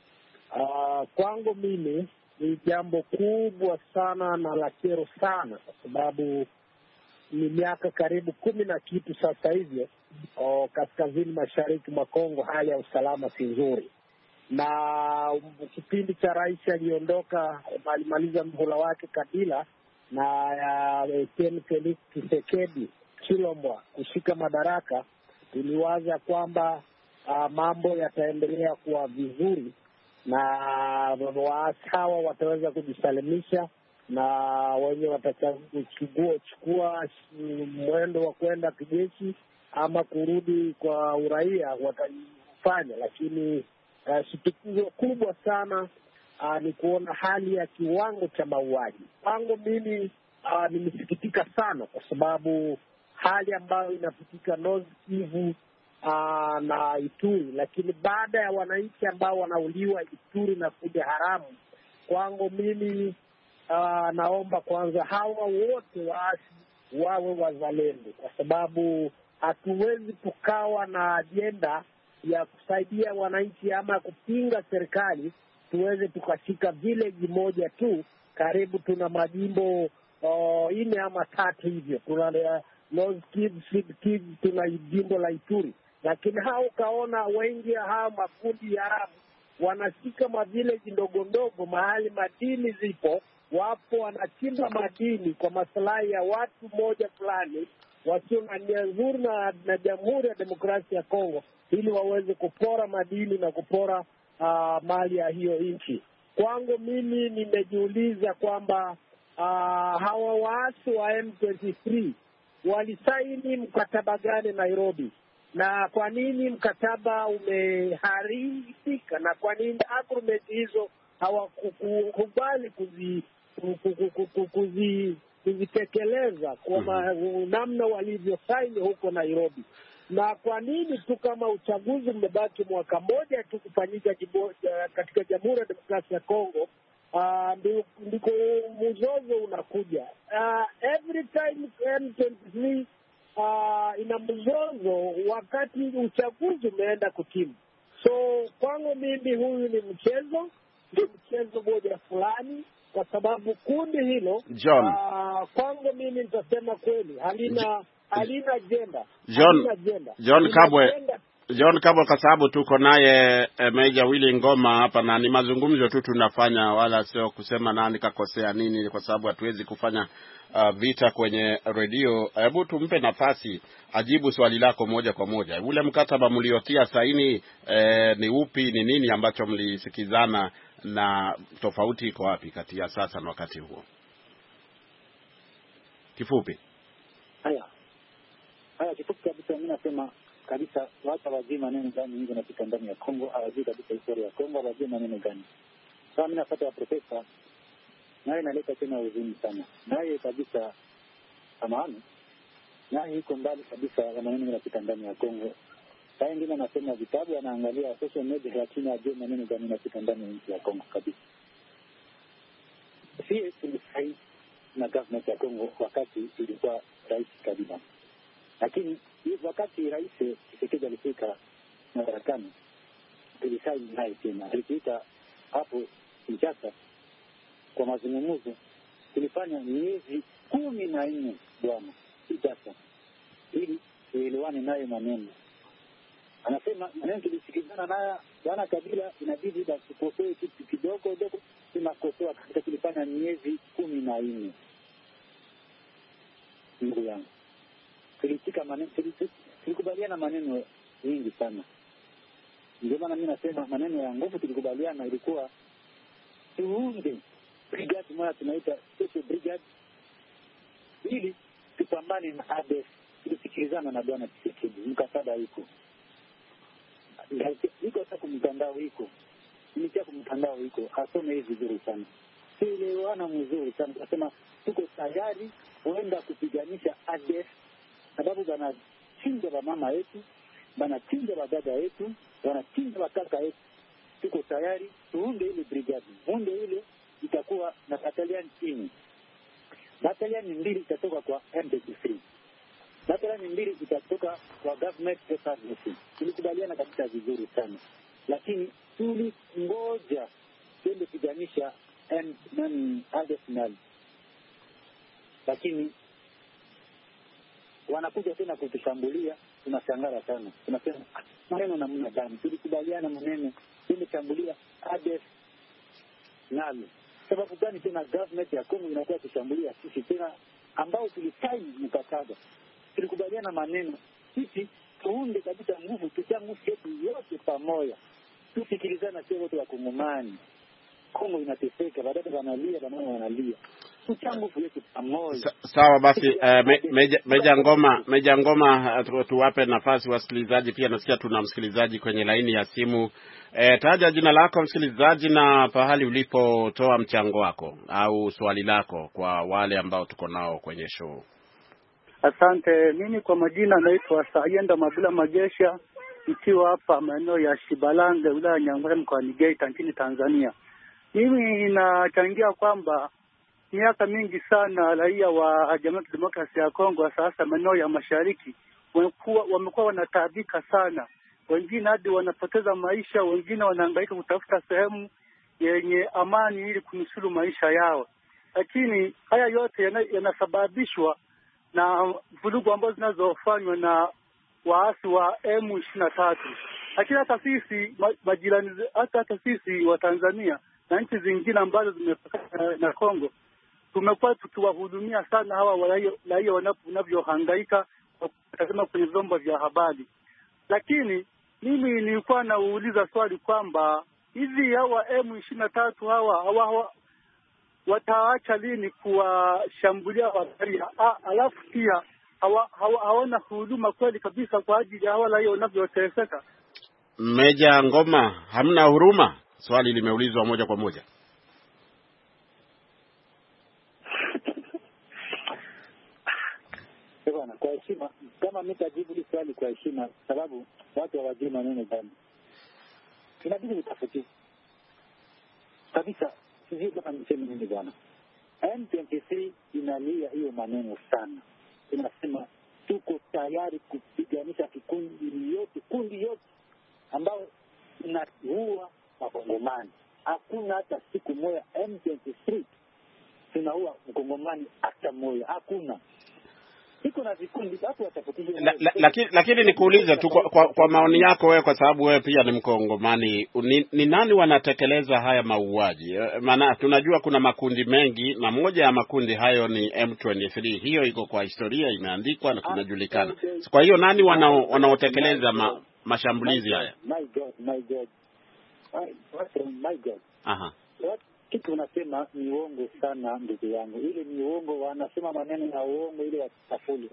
Uh, kwangu mimi ni jambo kubwa sana na la kero sana, kwa sababu ni miaka karibu kumi na kitu sasa hivyo o, kaskazini mashariki mwa Kongo hali ya usalama si nzuri. Na kipindi cha rais aliondoka, alimaliza mhula wake Kabila na uh, Felix Tshisekedi Chilombo kushika madaraka, tuliwaza kwamba uh, mambo yataendelea kuwa vizuri na waasi hawa wataweza kujisalimisha na wenye watachagua chukua mwendo wa kwenda kijeshi ama kurudi kwa uraia watafanya. Lakini uh, shitukizo kubwa sana uh, ni kuona hali ya kiwango cha mauaji. Kwangu mimi uh, nimesikitika sana, kwa sababu hali ambayo inapitika North Kivu uh, na Ituri, lakini baada ya wananchi ambao wanauliwa Ituri na kuja haramu, kwangu mimi Uh, naomba kwanza hawa wote waasi wawe wazalendo, kwa sababu hatuwezi tukawa na ajenda ya kusaidia wananchi ama kupinga serikali tuweze tukashika village moja tu. Karibu tuna majimbo uh, ine ama tatu hivyo. Tuna uh, North Kivu, Sud Kivu, tuna jimbo la Ituri, lakini hao kaona wengi hao makundi ya haramu wanashika mavillage ndogo ndogo mahali madini zipo, wapo wanachimba madini kwa maslahi ya watu moja fulani wasio na nia nzuri na, na Jamhuri ya Demokrasia ya Kongo, ili waweze kupora madini na kupora uh, mali ya hiyo nchi. Kwangu mimi nimejiuliza kwamba uh, hawa waasi wa M ishirini na tatu walisaini mkataba gani Nairobi, na kwa nini mkataba umeharibika, na kwa nini agreement hizo hawakukubali kuzi kuzi kuzitekeleza kwa namna walivyosaini huko Nairobi. Na kwa nini tu kama uchaguzi umebaki mwaka mmoja tu kufanyika katika Jamhuri ya Demokrasia ya Kongo, uh, ndiko mzozo unakuja. Uh, every time M ishirini na tatu uh, ina mzozo wakati uchaguzi umeenda kutimu. So kwangu mimi huyu ni mchezo, ni mchezo moja fulani, kwa sababu kundi hilo John, uh, kwangu mimi nitasema kweli halina halina agenda. John, John Kabwe, John Kabwa, kwa sababu tuko naye e, Meja Willy Ngoma hapa na ni mazungumzo tu tunafanya, wala sio kusema nani kakosea nini, kwa sababu hatuwezi kufanya uh, vita kwenye redio. Hebu tumpe nafasi ajibu swali lako moja kwa moja. Ule mkataba mliotia saini e, ni upi, ni nini ambacho mlisikizana, na tofauti iko wapi kati ya sasa na wakati huo? Kifupi. Haya. Haya kifupi kabisa, mimi nasema kabisa watu hawajui maneno gani hizo napita ndani ya Kongo, hawajui kabisa historia ya Kongo, hawajui maneno gani. Sasa mimi nafuata ya profesa, naye inaleta tena huzuni sana. Naye kabisa samahani, naye iko mbali kabisa na maneno yanapita ndani ya Kongo. Sasa wengine anasema vitabu, anaangalia social media, lakini hajui maneno gani yanapita ndani ya nchi ya Kongo kabisa. Sisi tulisaini na government ya Kongo wakati ilikuwa Rais Kabila. Lakini wakati Rais Tshisekedi alifika madarakani, tulisaini naye tena. Alipita hapo Kinshasa kwa mazungumzo, tulifanya miezi kumi na nne bwana Kinshasa ili tuelewane naye maneno. Anasema maneno tulisikizana naye bwana Kabila, inabidi basi tukosoe kitu kidogo kidogo, tunakosoa. Tulifanya miezi kumi na nne ndugu yangu. Tulitika maneno, tulikubaliana maneno mengi sana. Ndio maana mimi nasema maneno ya nguvu tulikubaliana ilikuwa tuunde brigade moja tunaita special brigade ili tupambane na A D F. Tulisikilizana na bwana Tshisekedi, mkataba iko. Niko hata kumtandao iko. Nimetia kumtandao iko. Asome hivi vizuri sana. Tulielewana mzuri sana. Tunasema tuko tayari kuenda kupiganisha A D F. Sababu wanachinja wa mama yetu, wanachinja wa dada yetu, wanachinja wa kaka yetu. Tuko tayari tuunde ile brigade. Munde ile itakuwa na battalion chini. Battalion mbili itatoka kwa M D C. Battalion mbili itatoka kwa government F A R D C. Tulikubaliana kabisa vizuri sana. Lakini tulingoja twende kupiganisha M nani A D F nani. Lakini wanakuja tena kutushambulia, tunashangaa sana. Tunasema maneno namna gani? Tulikubaliana maneno, tumeshambulia A D F nalo. Sababu gani tena government ya Kongo inakuwa kushambulia sisi tena ambao tulisaini mkataba? Tulikubaliana maneno, sisi tuunde kabisa nguvu, tuchangu yetu yote pamoja. Tusikilizana sio wote wa Kongomani. Kongo inateseka, baadaye wanalia, baadaye wanalia. Sa, sawa basi uh, me, meja, meja Ngoma meja Ngoma tu, tuwape nafasi wasikilizaji pia. Nasikia tuna msikilizaji kwenye laini ya simu. E, taja jina lako msikilizaji na pahali ulipotoa mchango wako au swali lako kwa wale ambao tuko nao kwenye show. Asante. Mimi kwa majina naitwa Sayenda Mabula Magesha, nikiwa hapa maeneo ya Shibalanga, wilaya ya Nyang'hwale, mkoani Geita, nchini Tanzania. Mimi ninachangia kwamba miaka mingi sana raia wa Jamhuri ya Demokrasia ya Kongo sasa maeneo ya mashariki wamekuwa wamekuwa wanataabika sana. Wengine hadi wanapoteza maisha, wengine wanahangaika kutafuta sehemu yenye amani ili kunusuru maisha yao. Lakini haya yote yanasababishwa na vurugu ambazo zinazofanywa na waasi wa M ishirini na tatu. Lakini hata sisi majirani, hata hata sisi wa Tanzania na nchi zingine ambazo zimepakana na Kongo tumekuwa tukiwahudumia sana hawa raia wanavyohangaika kutazama kwenye vyombo vya habari. Lakini mimi nilikuwa nauliza swali kwamba hivi hawa M ishirini na tatu hawa, hawa, hawa wataacha lini kuwashambulia raia? Alafu pia hawa, hawa, hawana huduma kweli kabisa kwa ajili ya hawa raia wanavyoteseka. Meja Ngoma, hamna huruma? Swali limeulizwa moja kwa moja. Bwana, kwa heshima, kama mtajibu hili swali kwa heshima, sababu watu hawajui maneno gani. Inabidi nitafute kabisa, sisi kama niseme nini bwana. M ishirini na tatu inalia hiyo maneno sana. Tunasema tuko tayari kupiganisha kikundi yote, kundi yote ambao inaua Wakongomani. Hakuna hata siku moja M ishirini na tatu tunaua Mkongomani hata moja, hakuna. iko na vikundi watu watafutisha. La, la, lakini lakini nikuulize tu kwa, kwa, kwa maoni yako wewe, kwa sababu wewe pia ni Mkongomani, ni, ni nani wanatekeleza haya mauaji? Maana tunajua kuna makundi mengi na moja ya makundi hayo ni M twenty-three. Hiyo iko kwa historia, imeandikwa na kunajulikana. Kwa hiyo nani wanao wanaotekeleza ma, mashambulizi haya? My God, my God. My, my God. Aha. What kitu unasema ni uongo sana ndugu yangu. Ile ni uongo, wanasema maneno ya uongo ile ya tafuli.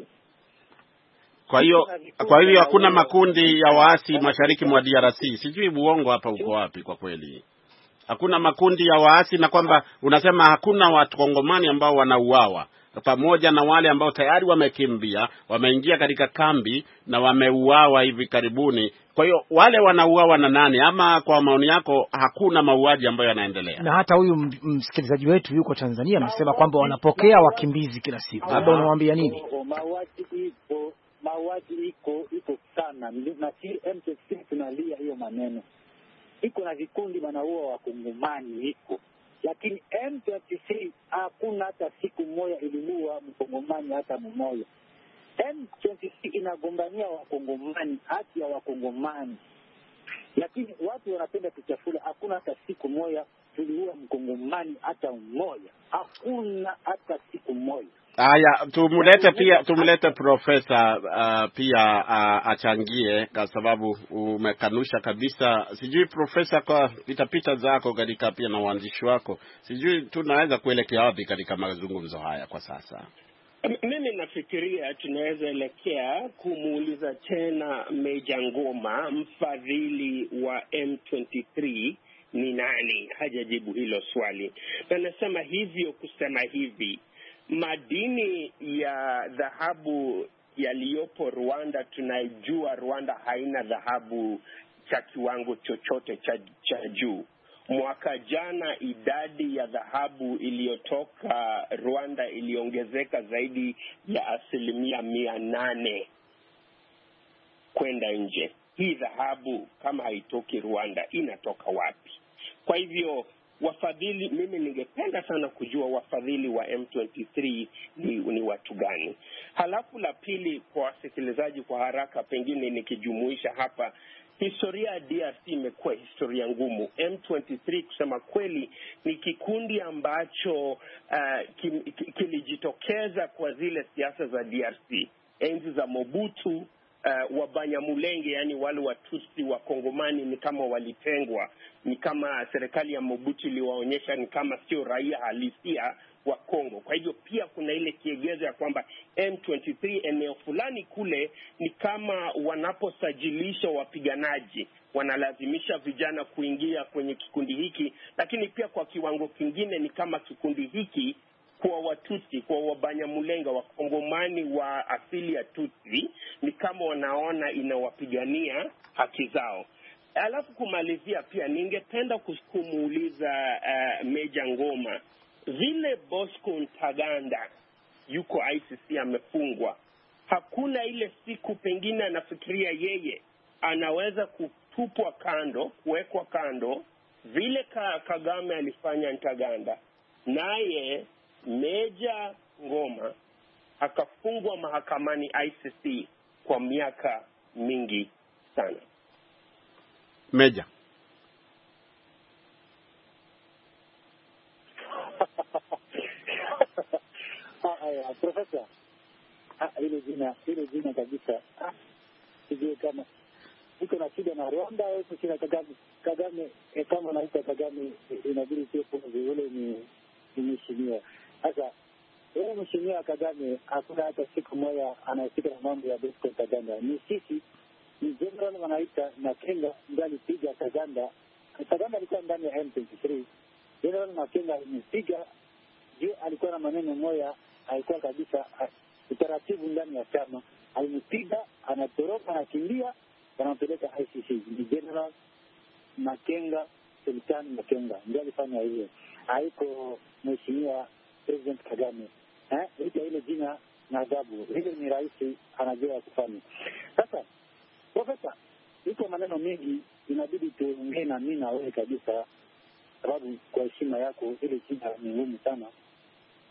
Kwa hiyo kwa hiyo hakuna makundi ya waasi mashariki mwa D R C. Sijui uongo hapa uko wapi kwa kweli. Hakuna makundi ya waasi, na kwamba unasema hakuna watu Kongomani ambao wanauawa, pamoja na wale ambao tayari wamekimbia, wameingia katika kambi na wameuawa hivi karibuni. Kwa hiyo wale wanauawa na nani? Ama kwa maoni yako hakuna mauaji ambayo yanaendelea? Na hata huyu msikilizaji wetu yuko Tanzania amesema kwamba wanapokea wakimbizi kila siku. Labda unamwambia nini? Mauaji iko, mauaji iko iko sana. Na si M twenty-three tunalia hiyo maneno. Iko na vikundi wanaua Wakongomani iko. Lakini M twenty-three hakuna hata siku moja iliua Mkongomani hata mmoja. M twenty-three inagombania Wakongomani, haki ya Wakongomani. Lakini watu wanapenda kuchafula. Hakuna hata siku moja tuliua Mkongomani hata mmoja. Hakuna hata siku moja. Haya, tumulete pia tumulete profesa uh, pia uh, achangie, kwa sababu umekanusha kabisa. Sijui profesa, kwa pitapita zako katika pia na uandishi wako, sijui tunaweza kuelekea wapi katika mazungumzo haya kwa sasa? Mimi nafikiria tunaweza elekea kumuuliza tena Meja Ngoma, mfadhili wa M twenty-three ni nani. Hajajibu hilo swali. Na nasema hivyo kusema hivi, madini ya dhahabu yaliyopo Rwanda, tunajua Rwanda haina dhahabu cha kiwango chochote cha, cha juu. Mwaka jana idadi ya dhahabu iliyotoka Rwanda iliongezeka zaidi ya asilimia mia nane kwenda nje. Hii dhahabu kama haitoki Rwanda inatoka wapi? Kwa hivyo wafadhili, mimi ningependa sana kujua wafadhili wa M twenty-three ni, ni watu gani. Halafu la pili, kwa wasikilizaji kwa haraka, pengine nikijumuisha hapa, historia ya D R C imekuwa historia ngumu. M twenty-three kusema kweli ni kikundi ambacho uh, kilijitokeza kwa zile siasa za D R C enzi za Mobutu. Uh, Wabanyamulenge, yani wale Watutsi wa Kongomani ni kama walitengwa, ni kama serikali ya Mobutu iliwaonyesha ni kama sio raia halisia wa Kongo. Kwa hivyo pia kuna ile kiegezo ya kwamba M twenty-three eneo fulani kule ni kama wanaposajilisha wapiganaji wanalazimisha vijana kuingia kwenye kikundi hiki, lakini pia kwa kiwango kingine ni kama kikundi hiki kwa Watutsi, kwa Wabanyamulenga, Wakongomani wa asili ya Tutsi, ni kama wanaona inawapigania haki zao. Alafu kumalizia pia ningependa kumuuliza uh, Meja Ngoma, vile Bosco Ntaganda yuko I C C amefungwa, hakuna ile siku pengine anafikiria yeye anaweza kutupwa kando, kuwekwa kando vile ka, Kagame alifanya Ntaganda, naye Meja Ngoma akafungwa mahakamani I C C kwa miaka mingi sana? Meja. Ah, profesa. Ah, ile jina, ile jina kabisa. Ah, sijui kama iko na shida na Rwanda au kuna Kagame. Kagame eh, kama naita Kagame inabidi sio ule ni mheshimiwa. Sasa yeye mheshimiwa Kagame hakuna hata siku moja anayefika na mambo ya Bosco Ntaganda. Ni sisi ni general wanaita Makenga ndiye alipiga Ntaganda. Ntaganda alikuwa ndani ya M twenty-three. General Makenga alimpiga juu alikuwa na maneno moja, alikuwa kabisa utaratibu ndani ya chama. Alimpiga, anatoroka, anakimbia, wanampeleka I C C. Ni general Makenga, Sultan Makenga ndiye alifanya hivyo. Haiko mheshimiwa President Kagame. Eh, ile ile jina na adabu. Ile ni rais anajua kufanya. Sasa profesa, iko maneno mengi inabidi tuongee na mimi na wewe kabisa, sababu kwa heshima yako ile jina ni ngumu sana.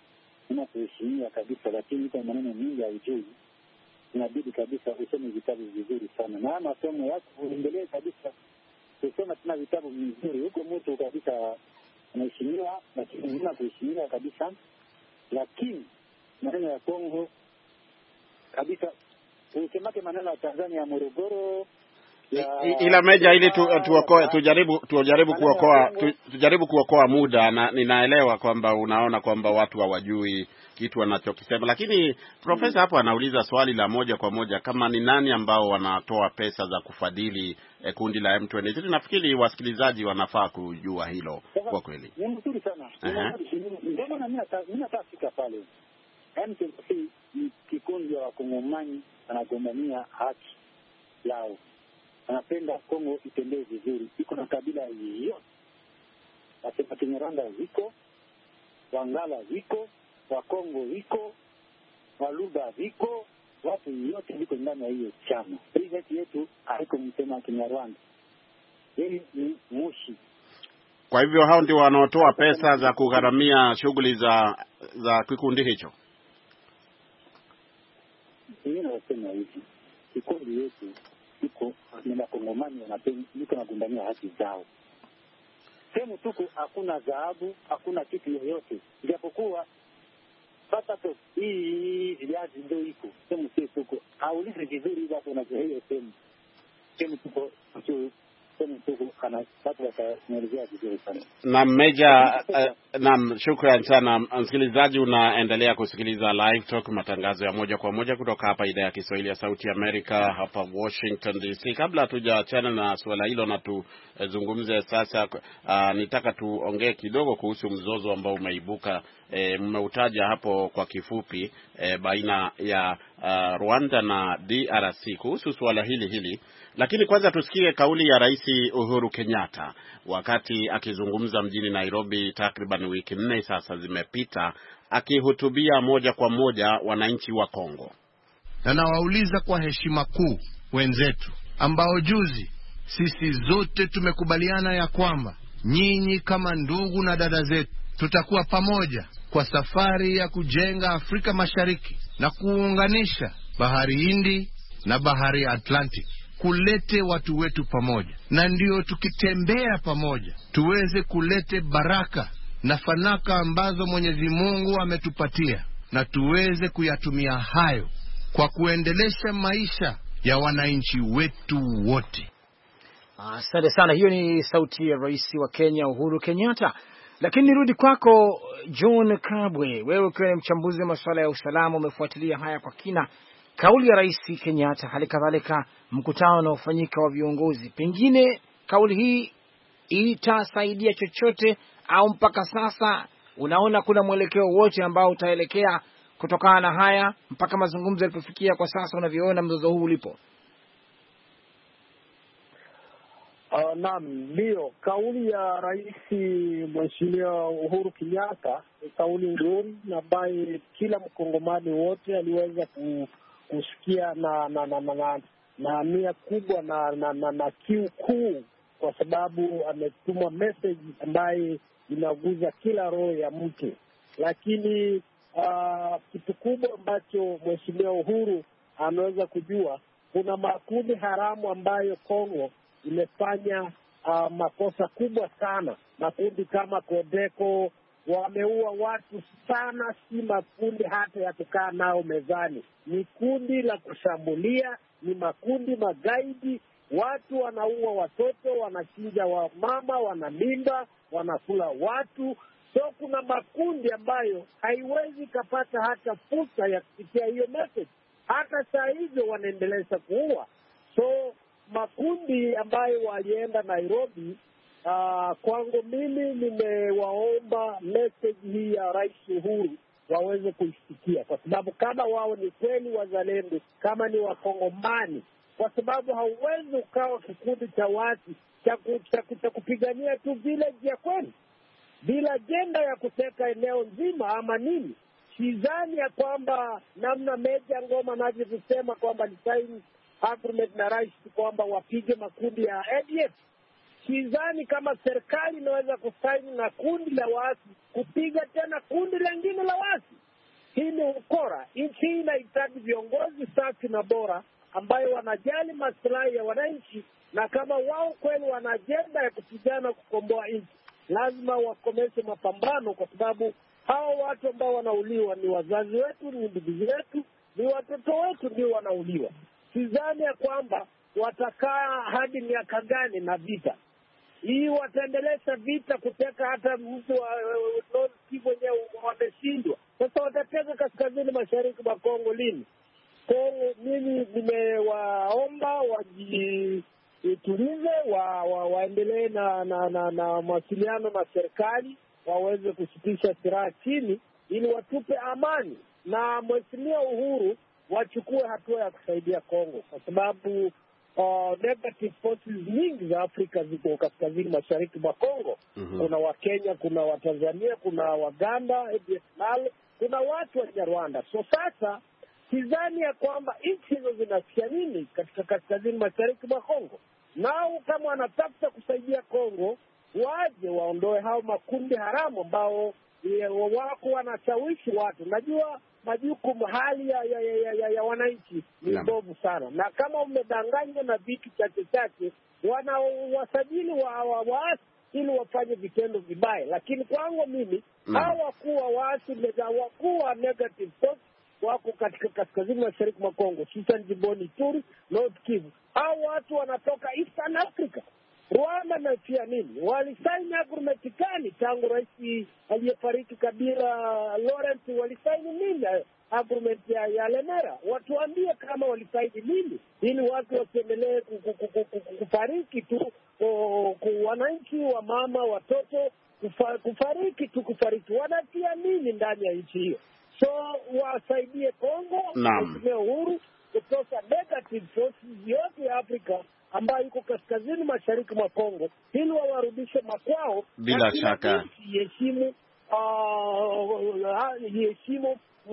inakuheshimia kabisa, lakini iko maneno mingi haujui. Inabidi kabisa usome vitabu vizuri sana, na masomo yako uendelee kabisa kusoma tena vitabu vizuri. Huko mtu kabisa anaheshimiwa, lakini huna kuheshimiwa kabisa. Lakini maneno ya Kongo kabisa, usemake maneno ya Tanzania, Morogoro ya, ila meja ili tu, tuokoe tujaribu tujaribu kuokoa tu, tujaribu kuokoa muda, na ninaelewa kwamba unaona kwamba watu hawajui kitu wanachokisema, lakini profesa hmm. hapo anauliza swali la moja kwa moja, kama ni nani ambao wanatoa pesa za kufadhili eh, kundi la M ishirini na tatu. Nafikiri wasikilizaji wanafaa kujua hilo. Kwa kweli ni mzuri sana. Ndio maana mimi nataka fika pale. M ishirini na tatu ni kikundi cha Wakongomani wanagombania haki yao. Anapenda Kongo itembee vizuri. Iko na kabila hiyo. Wasema Kinyarwanda ziko, Wangala ziko, Wakongo ziko, Waluba ziko, watu yote liko ndani ya hiyo chama. President yetu haiko msema Kinyarwanda. Yeye ni Mushi. Kwa hivyo hao ndio wanaotoa pesa za kugharamia shughuli za za kikundi hicho. Mimi nasema hivi, kikundi yetu iko ni Wakongomani wanapenda niko nagombania haki zao. Sema tuko hakuna dhahabu, hakuna kitu yoyote. Japokuwa pata tu hii viazi ndio iko. Sema sisi tuko aulize vizuri watu wanajua hiyo sema. Sema tuko na meja uh, na shukrani sana msikilizaji. Unaendelea kusikiliza Live Talk, matangazo ya moja kwa moja kutoka hapa idhaa ya Kiswahili ya Sauti ya Amerika hapa Washington D C. Kabla hatujaachana na swala hilo na tuzungumze sasa, uh, nitaka tuongee kidogo kuhusu mzozo ambao umeibuka, e, mmeutaja hapo kwa kifupi, e, baina ya uh, Rwanda na D R C kuhusu swala hili hili. Lakini kwanza tusikie kauli ya Rais Uhuru Kenyatta wakati akizungumza mjini Nairobi. Takriban wiki nne sasa zimepita akihutubia moja kwa moja wananchi wa Kongo. Na nawauliza kwa heshima kuu wenzetu ambao juzi sisi zote tumekubaliana ya kwamba nyinyi kama ndugu na dada zetu tutakuwa pamoja kwa safari ya kujenga Afrika Mashariki na kuunganisha Bahari Hindi na Bahari Atlantic, kulete watu wetu pamoja, na ndio tukitembea pamoja tuweze kulete baraka na fanaka ambazo Mwenyezi Mungu ametupatia, na tuweze kuyatumia hayo kwa kuendelesha maisha ya wananchi wetu wote. Asante sana. Hiyo ni sauti ya Rais wa Kenya Uhuru Kenyatta. Lakini nirudi kwako John Kabwe, wewe ukiwa mchambuzi wa masuala ya usalama, umefuatilia haya kwa kina. Kauli ya Rais Kenyatta, hali kadhalika mkutano unaofanyika wa viongozi, pengine kauli hii itasaidia chochote au mpaka sasa unaona kuna mwelekeo wote ambao utaelekea kutokana na haya mpaka mazungumzo yalipofikia kwa sasa, unavyoona mzozo huu ulipo? Uh, naam, ndio kauli ya Rais Mheshimiwa Uhuru Kenyatta ni kauli nzuri na ambaye kila mkongomani wote aliweza kusikia na na na na, na nia kubwa na na, na, na kiu kuu, kwa sababu ametuma message ambaye inaguza kila roho ya mtu. Lakini uh, kitu kubwa ambacho Mheshimiwa Uhuru anaweza kujua, kuna makundi haramu ambayo Kongo imefanya uh, makosa kubwa sana. Makundi kama Kodeko wameua watu sana, si makundi hata ya kukaa nao mezani. Ni kundi la kushambulia, ni makundi magaidi. Watu wanaua watoto, wanachinja wa mama, wanamimba, wanakula watu. So kuna makundi ambayo haiwezi kapata hata fursa ya kufikia hiyo message. Hata saa hizo wanaendeleza kuua. So makundi ambayo walienda Nairobi, uh, kwangu mimi nimewaomba message hii ya Rais Uhuru waweze kuisikia, kwa sababu kama wao ni kweli wazalendo, kama ni Wakongomani, kwa sababu hauwezi ukawa kikundi cha watu cha kupigania tu village ya kwenu bila agenda ya kuteka eneo nzima ama nini. Sidhani ya kwamba namna Meja Ngoma anavyosema kwamba ni sign agreement na rais kwamba wapige makundi ya A D F. Sidhani kama serikali inaweza kusaini na kundi la waasi kupiga tena kundi lingine la waasi. Hii ni ukora. Nchi hii inahitaji viongozi safi na bora ambayo wanajali maslahi ya wananchi, na kama wao kweli wana ajenda ya kupigana kukomboa nchi, lazima wakomeshe mapambano, kwa sababu hao watu ambao wanauliwa ni wazazi wetu, ni ndugu zetu, ni watoto wetu ndio wanauliwa. Sidhani ya kwamba watakaa hadi miaka gani na vita hii. Wataendelesha vita, kuteka hata mtu wa North Kivu wenyewe wameshindwa. Sasa watateka kaskazini mashariki mwa Kongo lini? Kongo, mimi nimewaomba wajitulize, wa, wa, waendelee na na, na, na mawasiliano na serikali, waweze kusitisha silaha chini ili watupe amani, na Mheshimiwa Uhuru wachukue hatua ya kusaidia Kongo, kwa sababu uh, negative forces nyingi za Afrika ziko kaskazini mashariki mwa Kongo. Mm-hmm. Kuna Wakenya, kuna Watanzania, kuna Waganda, kuna watu wa Rwanda. So sasa sidhani ya kwamba nchi hizo zinasikia nini katika kaskazini mashariki mwa Kongo. Nao kama wanatafuta kusaidia Kongo, waje waondoe hao makundi haramu ambao wako wanashawishi watu. Najua majukumu hali ya, ya, ya, ya, ya wananchi ni mbovu sana, na kama umedanganywa na vitu chache chache, wana wasajili wa waasi ili wafanye vitendo vibaya. Lakini kwangu mimi hao wakuu wa waasi, wakuu wa negative force wako katika kaskazini mashariki mwa Kongo, hususan jimboni Ituri, North Kivu. Hao watu wanatoka Eastern Africa. Rwanda na pia nini? Walisaini agreement gani tangu rais aliyefariki Kabila Laurent? Walisaini nini agreement ya, ya Lemera? Watuambie kama walisaini nini, ili watu wasiendelee kufariki tu, wananchi wa mama watoto kufariki tu kufariki. Wanatia nini ndani ya nchi hiyo? So wasaidie Kongo, Mheshimiwa Uhuru, kutoka negative forces yote ya Afrika ambayo iko kaskazini mashariki mwa Kongo, ili wawarudishe makwao. Bila shaka yeheshimu yeheshimu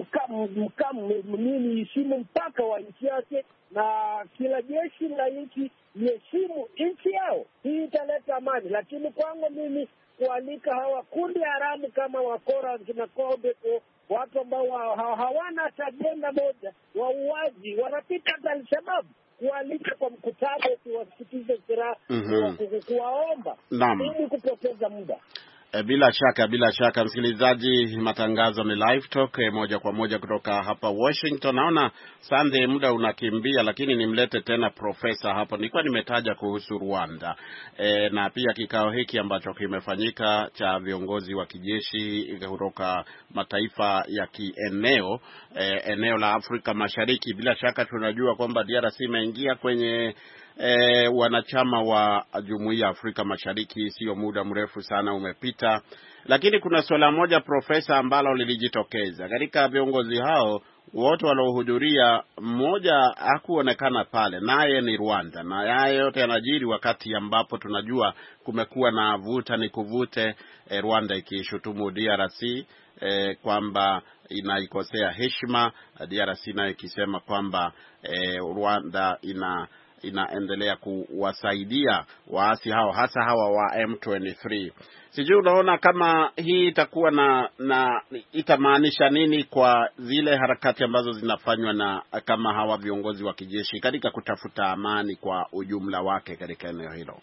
nini yeheshimu mpaka wa nchi yake, na kila jeshi la nchi yeheshimu nchi yao. Hii italeta amani. Lakini kwangu mimi kualika hawa kundi haramu kama wakora kina Kodeko, watu ambao hawana ajenda moja, wauaji, wanapita hata Al-Shabaab, kualika kwa mkutano usiwasikize silaha, kuwaomba ili kupoteza muda. E, bila shaka bila shaka msikilizaji, matangazo ni Live Talk e, moja kwa moja kutoka hapa Washington. Naona Sunday muda unakimbia, lakini nimlete tena profesa hapo. Nilikuwa nimetaja kuhusu Rwanda e, na pia kikao hiki ambacho kimefanyika cha viongozi wa kijeshi kutoka mataifa ya kieneo e, eneo la Afrika Mashariki. Bila shaka tunajua kwamba D R C imeingia kwenye E, wanachama wa Jumuiya ya Afrika Mashariki sio muda mrefu sana umepita, lakini kuna swala moja profesa ambalo lilijitokeza katika viongozi hao wote waliohudhuria. Mmoja hakuonekana pale, naye ni Rwanda, na haya yote yanajiri wakati ambapo tunajua kumekuwa na vuta ni kuvute, e, Rwanda ikishutumu D R C e, kwamba inaikosea heshima, D R C nayo ikisema kwamba e, Rwanda ina inaendelea kuwasaidia waasi hao, hasa hawa wa M ishirini na tatu. Sijui unaona kama hii itakuwa na na itamaanisha nini kwa zile harakati ambazo zinafanywa na kama hawa viongozi wa kijeshi katika kutafuta amani kwa ujumla wake katika eneo hilo?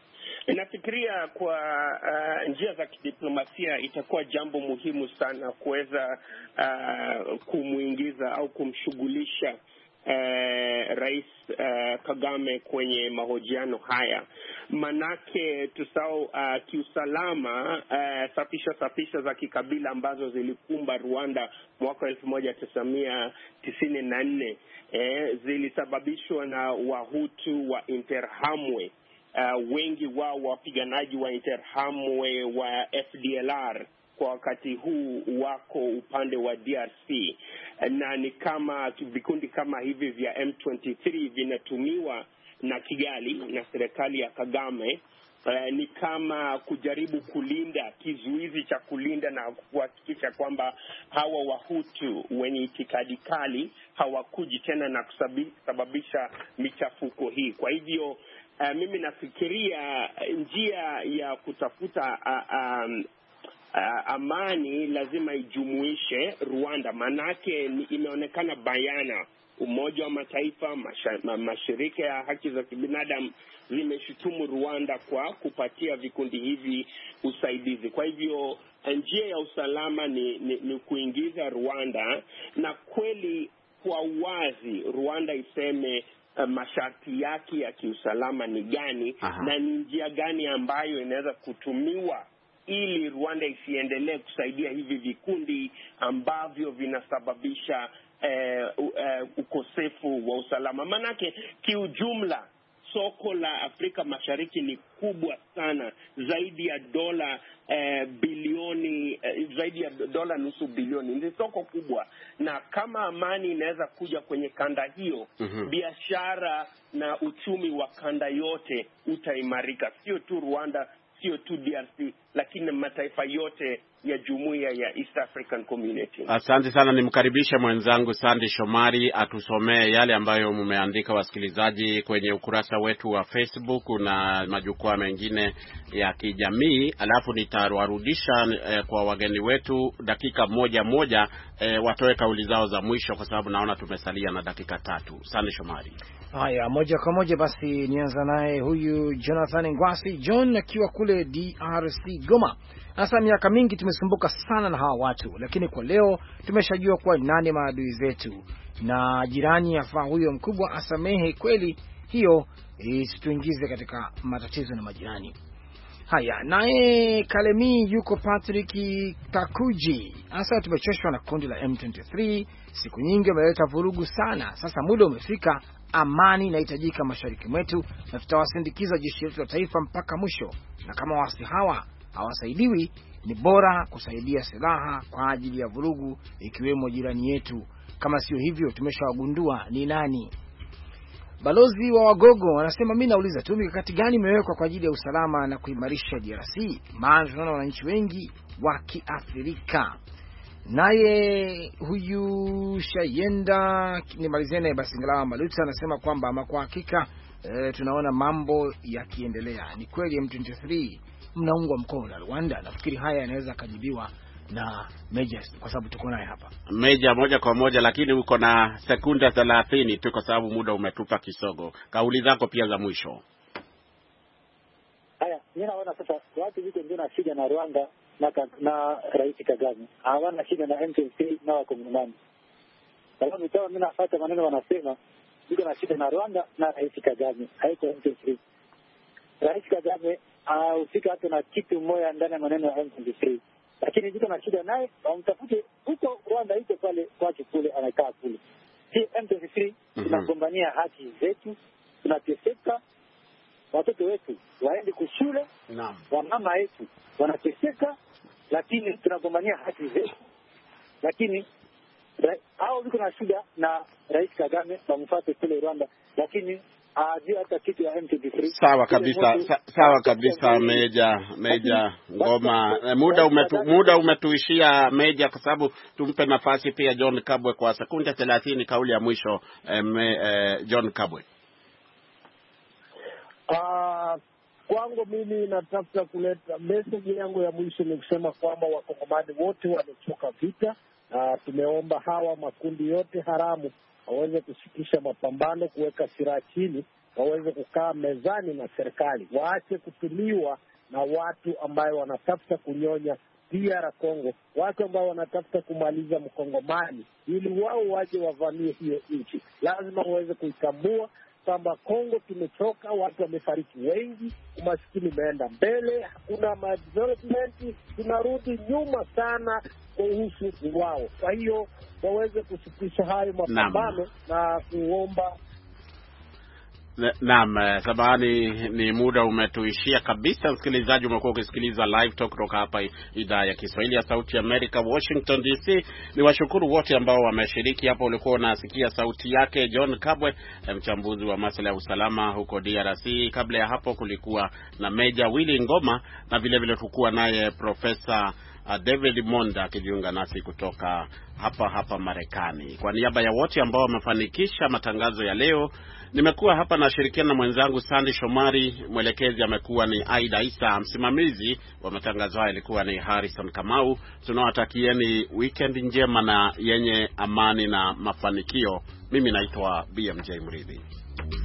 Nafikiria kwa uh, njia za kidiplomasia itakuwa jambo muhimu sana kuweza uh, kumuingiza au kumshughulisha Uh, Rais uh, Kagame kwenye mahojiano haya. Manake tusao uh, kiusalama uh, safisha safisha za kikabila ambazo zilikumba Rwanda mwaka elfu moja tisa mia tisini na nne eh, zilisababishwa na Wahutu wa Interahamwe. Uh, wengi wao wapiganaji wa Interahamwe wa F D L R kwa wakati huu wako upande wa D R C, na ni kama vikundi kama hivi vya M ishirini na tatu vinatumiwa na Kigali na serikali ya Kagame. Uh, ni kama kujaribu kulinda, kizuizi cha kulinda na kuhakikisha kwamba hawa Wahutu wenye itikadi kali hawakuji tena na kusababisha michafuko hii. Kwa hivyo uh, mimi nafikiria njia ya kutafuta uh, um, uh, amani lazima ijumuishe Rwanda. Manake imeonekana bayana Umoja wa Mataifa, masha, ma, mashirika ya haki za kibinadamu zimeshutumu Rwanda kwa kupatia vikundi hivi usaidizi. Kwa hivyo njia ya usalama ni, ni, ni kuingiza Rwanda, na kweli kwa wazi Rwanda iseme uh, masharti yake ya kiusalama ni gani. Aha. Na ni njia gani ambayo inaweza kutumiwa ili Rwanda isiendelee kusaidia hivi vikundi ambavyo vinasababisha eh, uh, ukosefu wa usalama. Manake kiujumla soko la Afrika Mashariki ni kubwa sana, zaidi ya dola eh, bilioni eh, zaidi ya dola nusu bilioni. Ni soko kubwa, na kama amani inaweza kuja kwenye kanda hiyo, mm-hmm. biashara na uchumi wa kanda yote utaimarika, sio tu Rwanda, sio tu D R C, lakini mataifa yote ya jumuiya ya East African Community. Asante sana, nimkaribishe mwenzangu Sandy Shomari atusomee yale ambayo mmeandika wasikilizaji kwenye ukurasa wetu wa Facebook na majukwaa mengine ya kijamii, alafu nitawarudisha eh, kwa wageni wetu dakika moja moja eh, watoe kauli zao za mwisho, kwa sababu naona tumesalia na dakika tatu. Sandy Shomari. Haya, moja kwa moja basi nianza naye huyu Jonathan Ngwasi John akiwa kule D R C Goma. Sasa miaka mingi tumesumbuka sana na hawa watu, lakini kwa leo tumeshajua kuwa nani maadui zetu, na jirani yafaa huyo mkubwa asamehe kweli, hiyo isituingize katika matatizo na majirani. Haya, naye Kalemi yuko Patrick Kakuji. Sasa tumechoshwa na kundi la M twenty-three, siku nyingi wameleta vurugu sana. Sasa muda umefika, amani inahitajika mashariki mwetu, na tutawasindikiza jeshi letu la taifa mpaka mwisho. Na kama wasi hawa hawasaidiwi, ni bora kusaidia silaha kwa ajili ya vurugu, ikiwemo jirani yetu. Kama sio hivyo, tumeshawagundua ni nani. Balozi wa Wagogo wanasema, mimi nauliza tu mikakati gani imewekwa kwa ajili ya usalama na kuimarisha D R C, maana tunaona wananchi wengi wakiathirika. Naye huyu Shayenda nimalizene basi ngalawa Maluta anasema kwamba ama kwa hakika e, tunaona mambo yakiendelea. Ni kweli M twenty-three mnaungwa mkono na Rwanda. Nafikiri haya yanaweza kujibiwa na Meja kwa sababu tuko naye hapa. Meja moja kwa moja, lakini uko na sekunde thelathini tu kwa sababu muda umetupa kisogo. Kauli zako pia za mwisho. Haya, mimi naona sasa watu wiko ndio na shida na Rwanda na na Rais Kagame. Hawana shida na M twenty-three na wakongomani. Sababu kama mimi nafuata maneno wanasema wiko na shida na Rwanda na Rais Kagame, haiko M twenty-three. Rais Kagame ahusika hata na kitu moja ndani ya maneno ya M twenty-three. Lakini jiko na shida naye, wamtafute huko Rwanda, iko pale kwake kule, anakaa kule. Si M twenty-three, tunagombania haki zetu, tunateseka, watoto wetu waende kushule, naam, wamama wetu wanateseka, lakini tunagombania haki zetu. Lakini hao wiko na shida na Rais Kagame, wamfuate kule Rwanda, lakini ajua hata kitu ya M twenty-three. Sawa kabisa, sa, sawa kabisa Meja, Meja Ngoma. Muda umetu, muda umetuishia Meja, kwa sababu tumpe nafasi pia John Kabwe kwa sekunde thelathini, kauli ya mwisho eh, me, eh, John Kabwe. Ah, kwangu mimi natafuta kuleta message yangu ya mwisho ni kusema kwamba wakongomani wote wamechoka vita, na tumeomba hawa makundi yote haramu waweze kusitisha mapambano, kuweka silaha chini, waweze kukaa mezani na serikali, waache kutumiwa na watu ambao wanatafuta kunyonya D R Congo, watu ambao wanatafuta kumaliza mkongomani ili wao waje wavamie hiyo nchi. Lazima waweze kuitambua kwamba Kongo tumechoka, watu wamefariki wengi, umaskini umeenda mbele, hakuna development, tunarudi nyuma sana kuhusu wao. Kwa hiyo waweze kusitisha hayo mapambano na kuomba. Naam, sabani ni muda umetuishia kabisa. Msikilizaji, umekuwa ukisikiliza Live Talk kutoka hapa idhaa ya Kiswahili ya Sauti ya Amerika, Washington D C. Ni washukuru wote ambao wameshiriki hapo. Ulikuwa unasikia sauti yake John Kabwe, mchambuzi wa masuala ya usalama huko D R C. Kabla ya hapo kulikuwa na Meja Willy Ngoma, na vile vile tulikuwa naye Profesa uh, David Monda akijiunga nasi kutoka hapa hapa Marekani. Kwa niaba ya wote ambao wamefanikisha matangazo ya leo, nimekuwa hapa na shirikiana na mwenzangu Sandy Shomari, mwelekezi amekuwa ni Aida Isa, msimamizi wa matangazo haya ilikuwa ni Harrison Kamau. Tunawatakieni weekend njema na yenye amani na mafanikio. Mimi naitwa B M J Mridhi.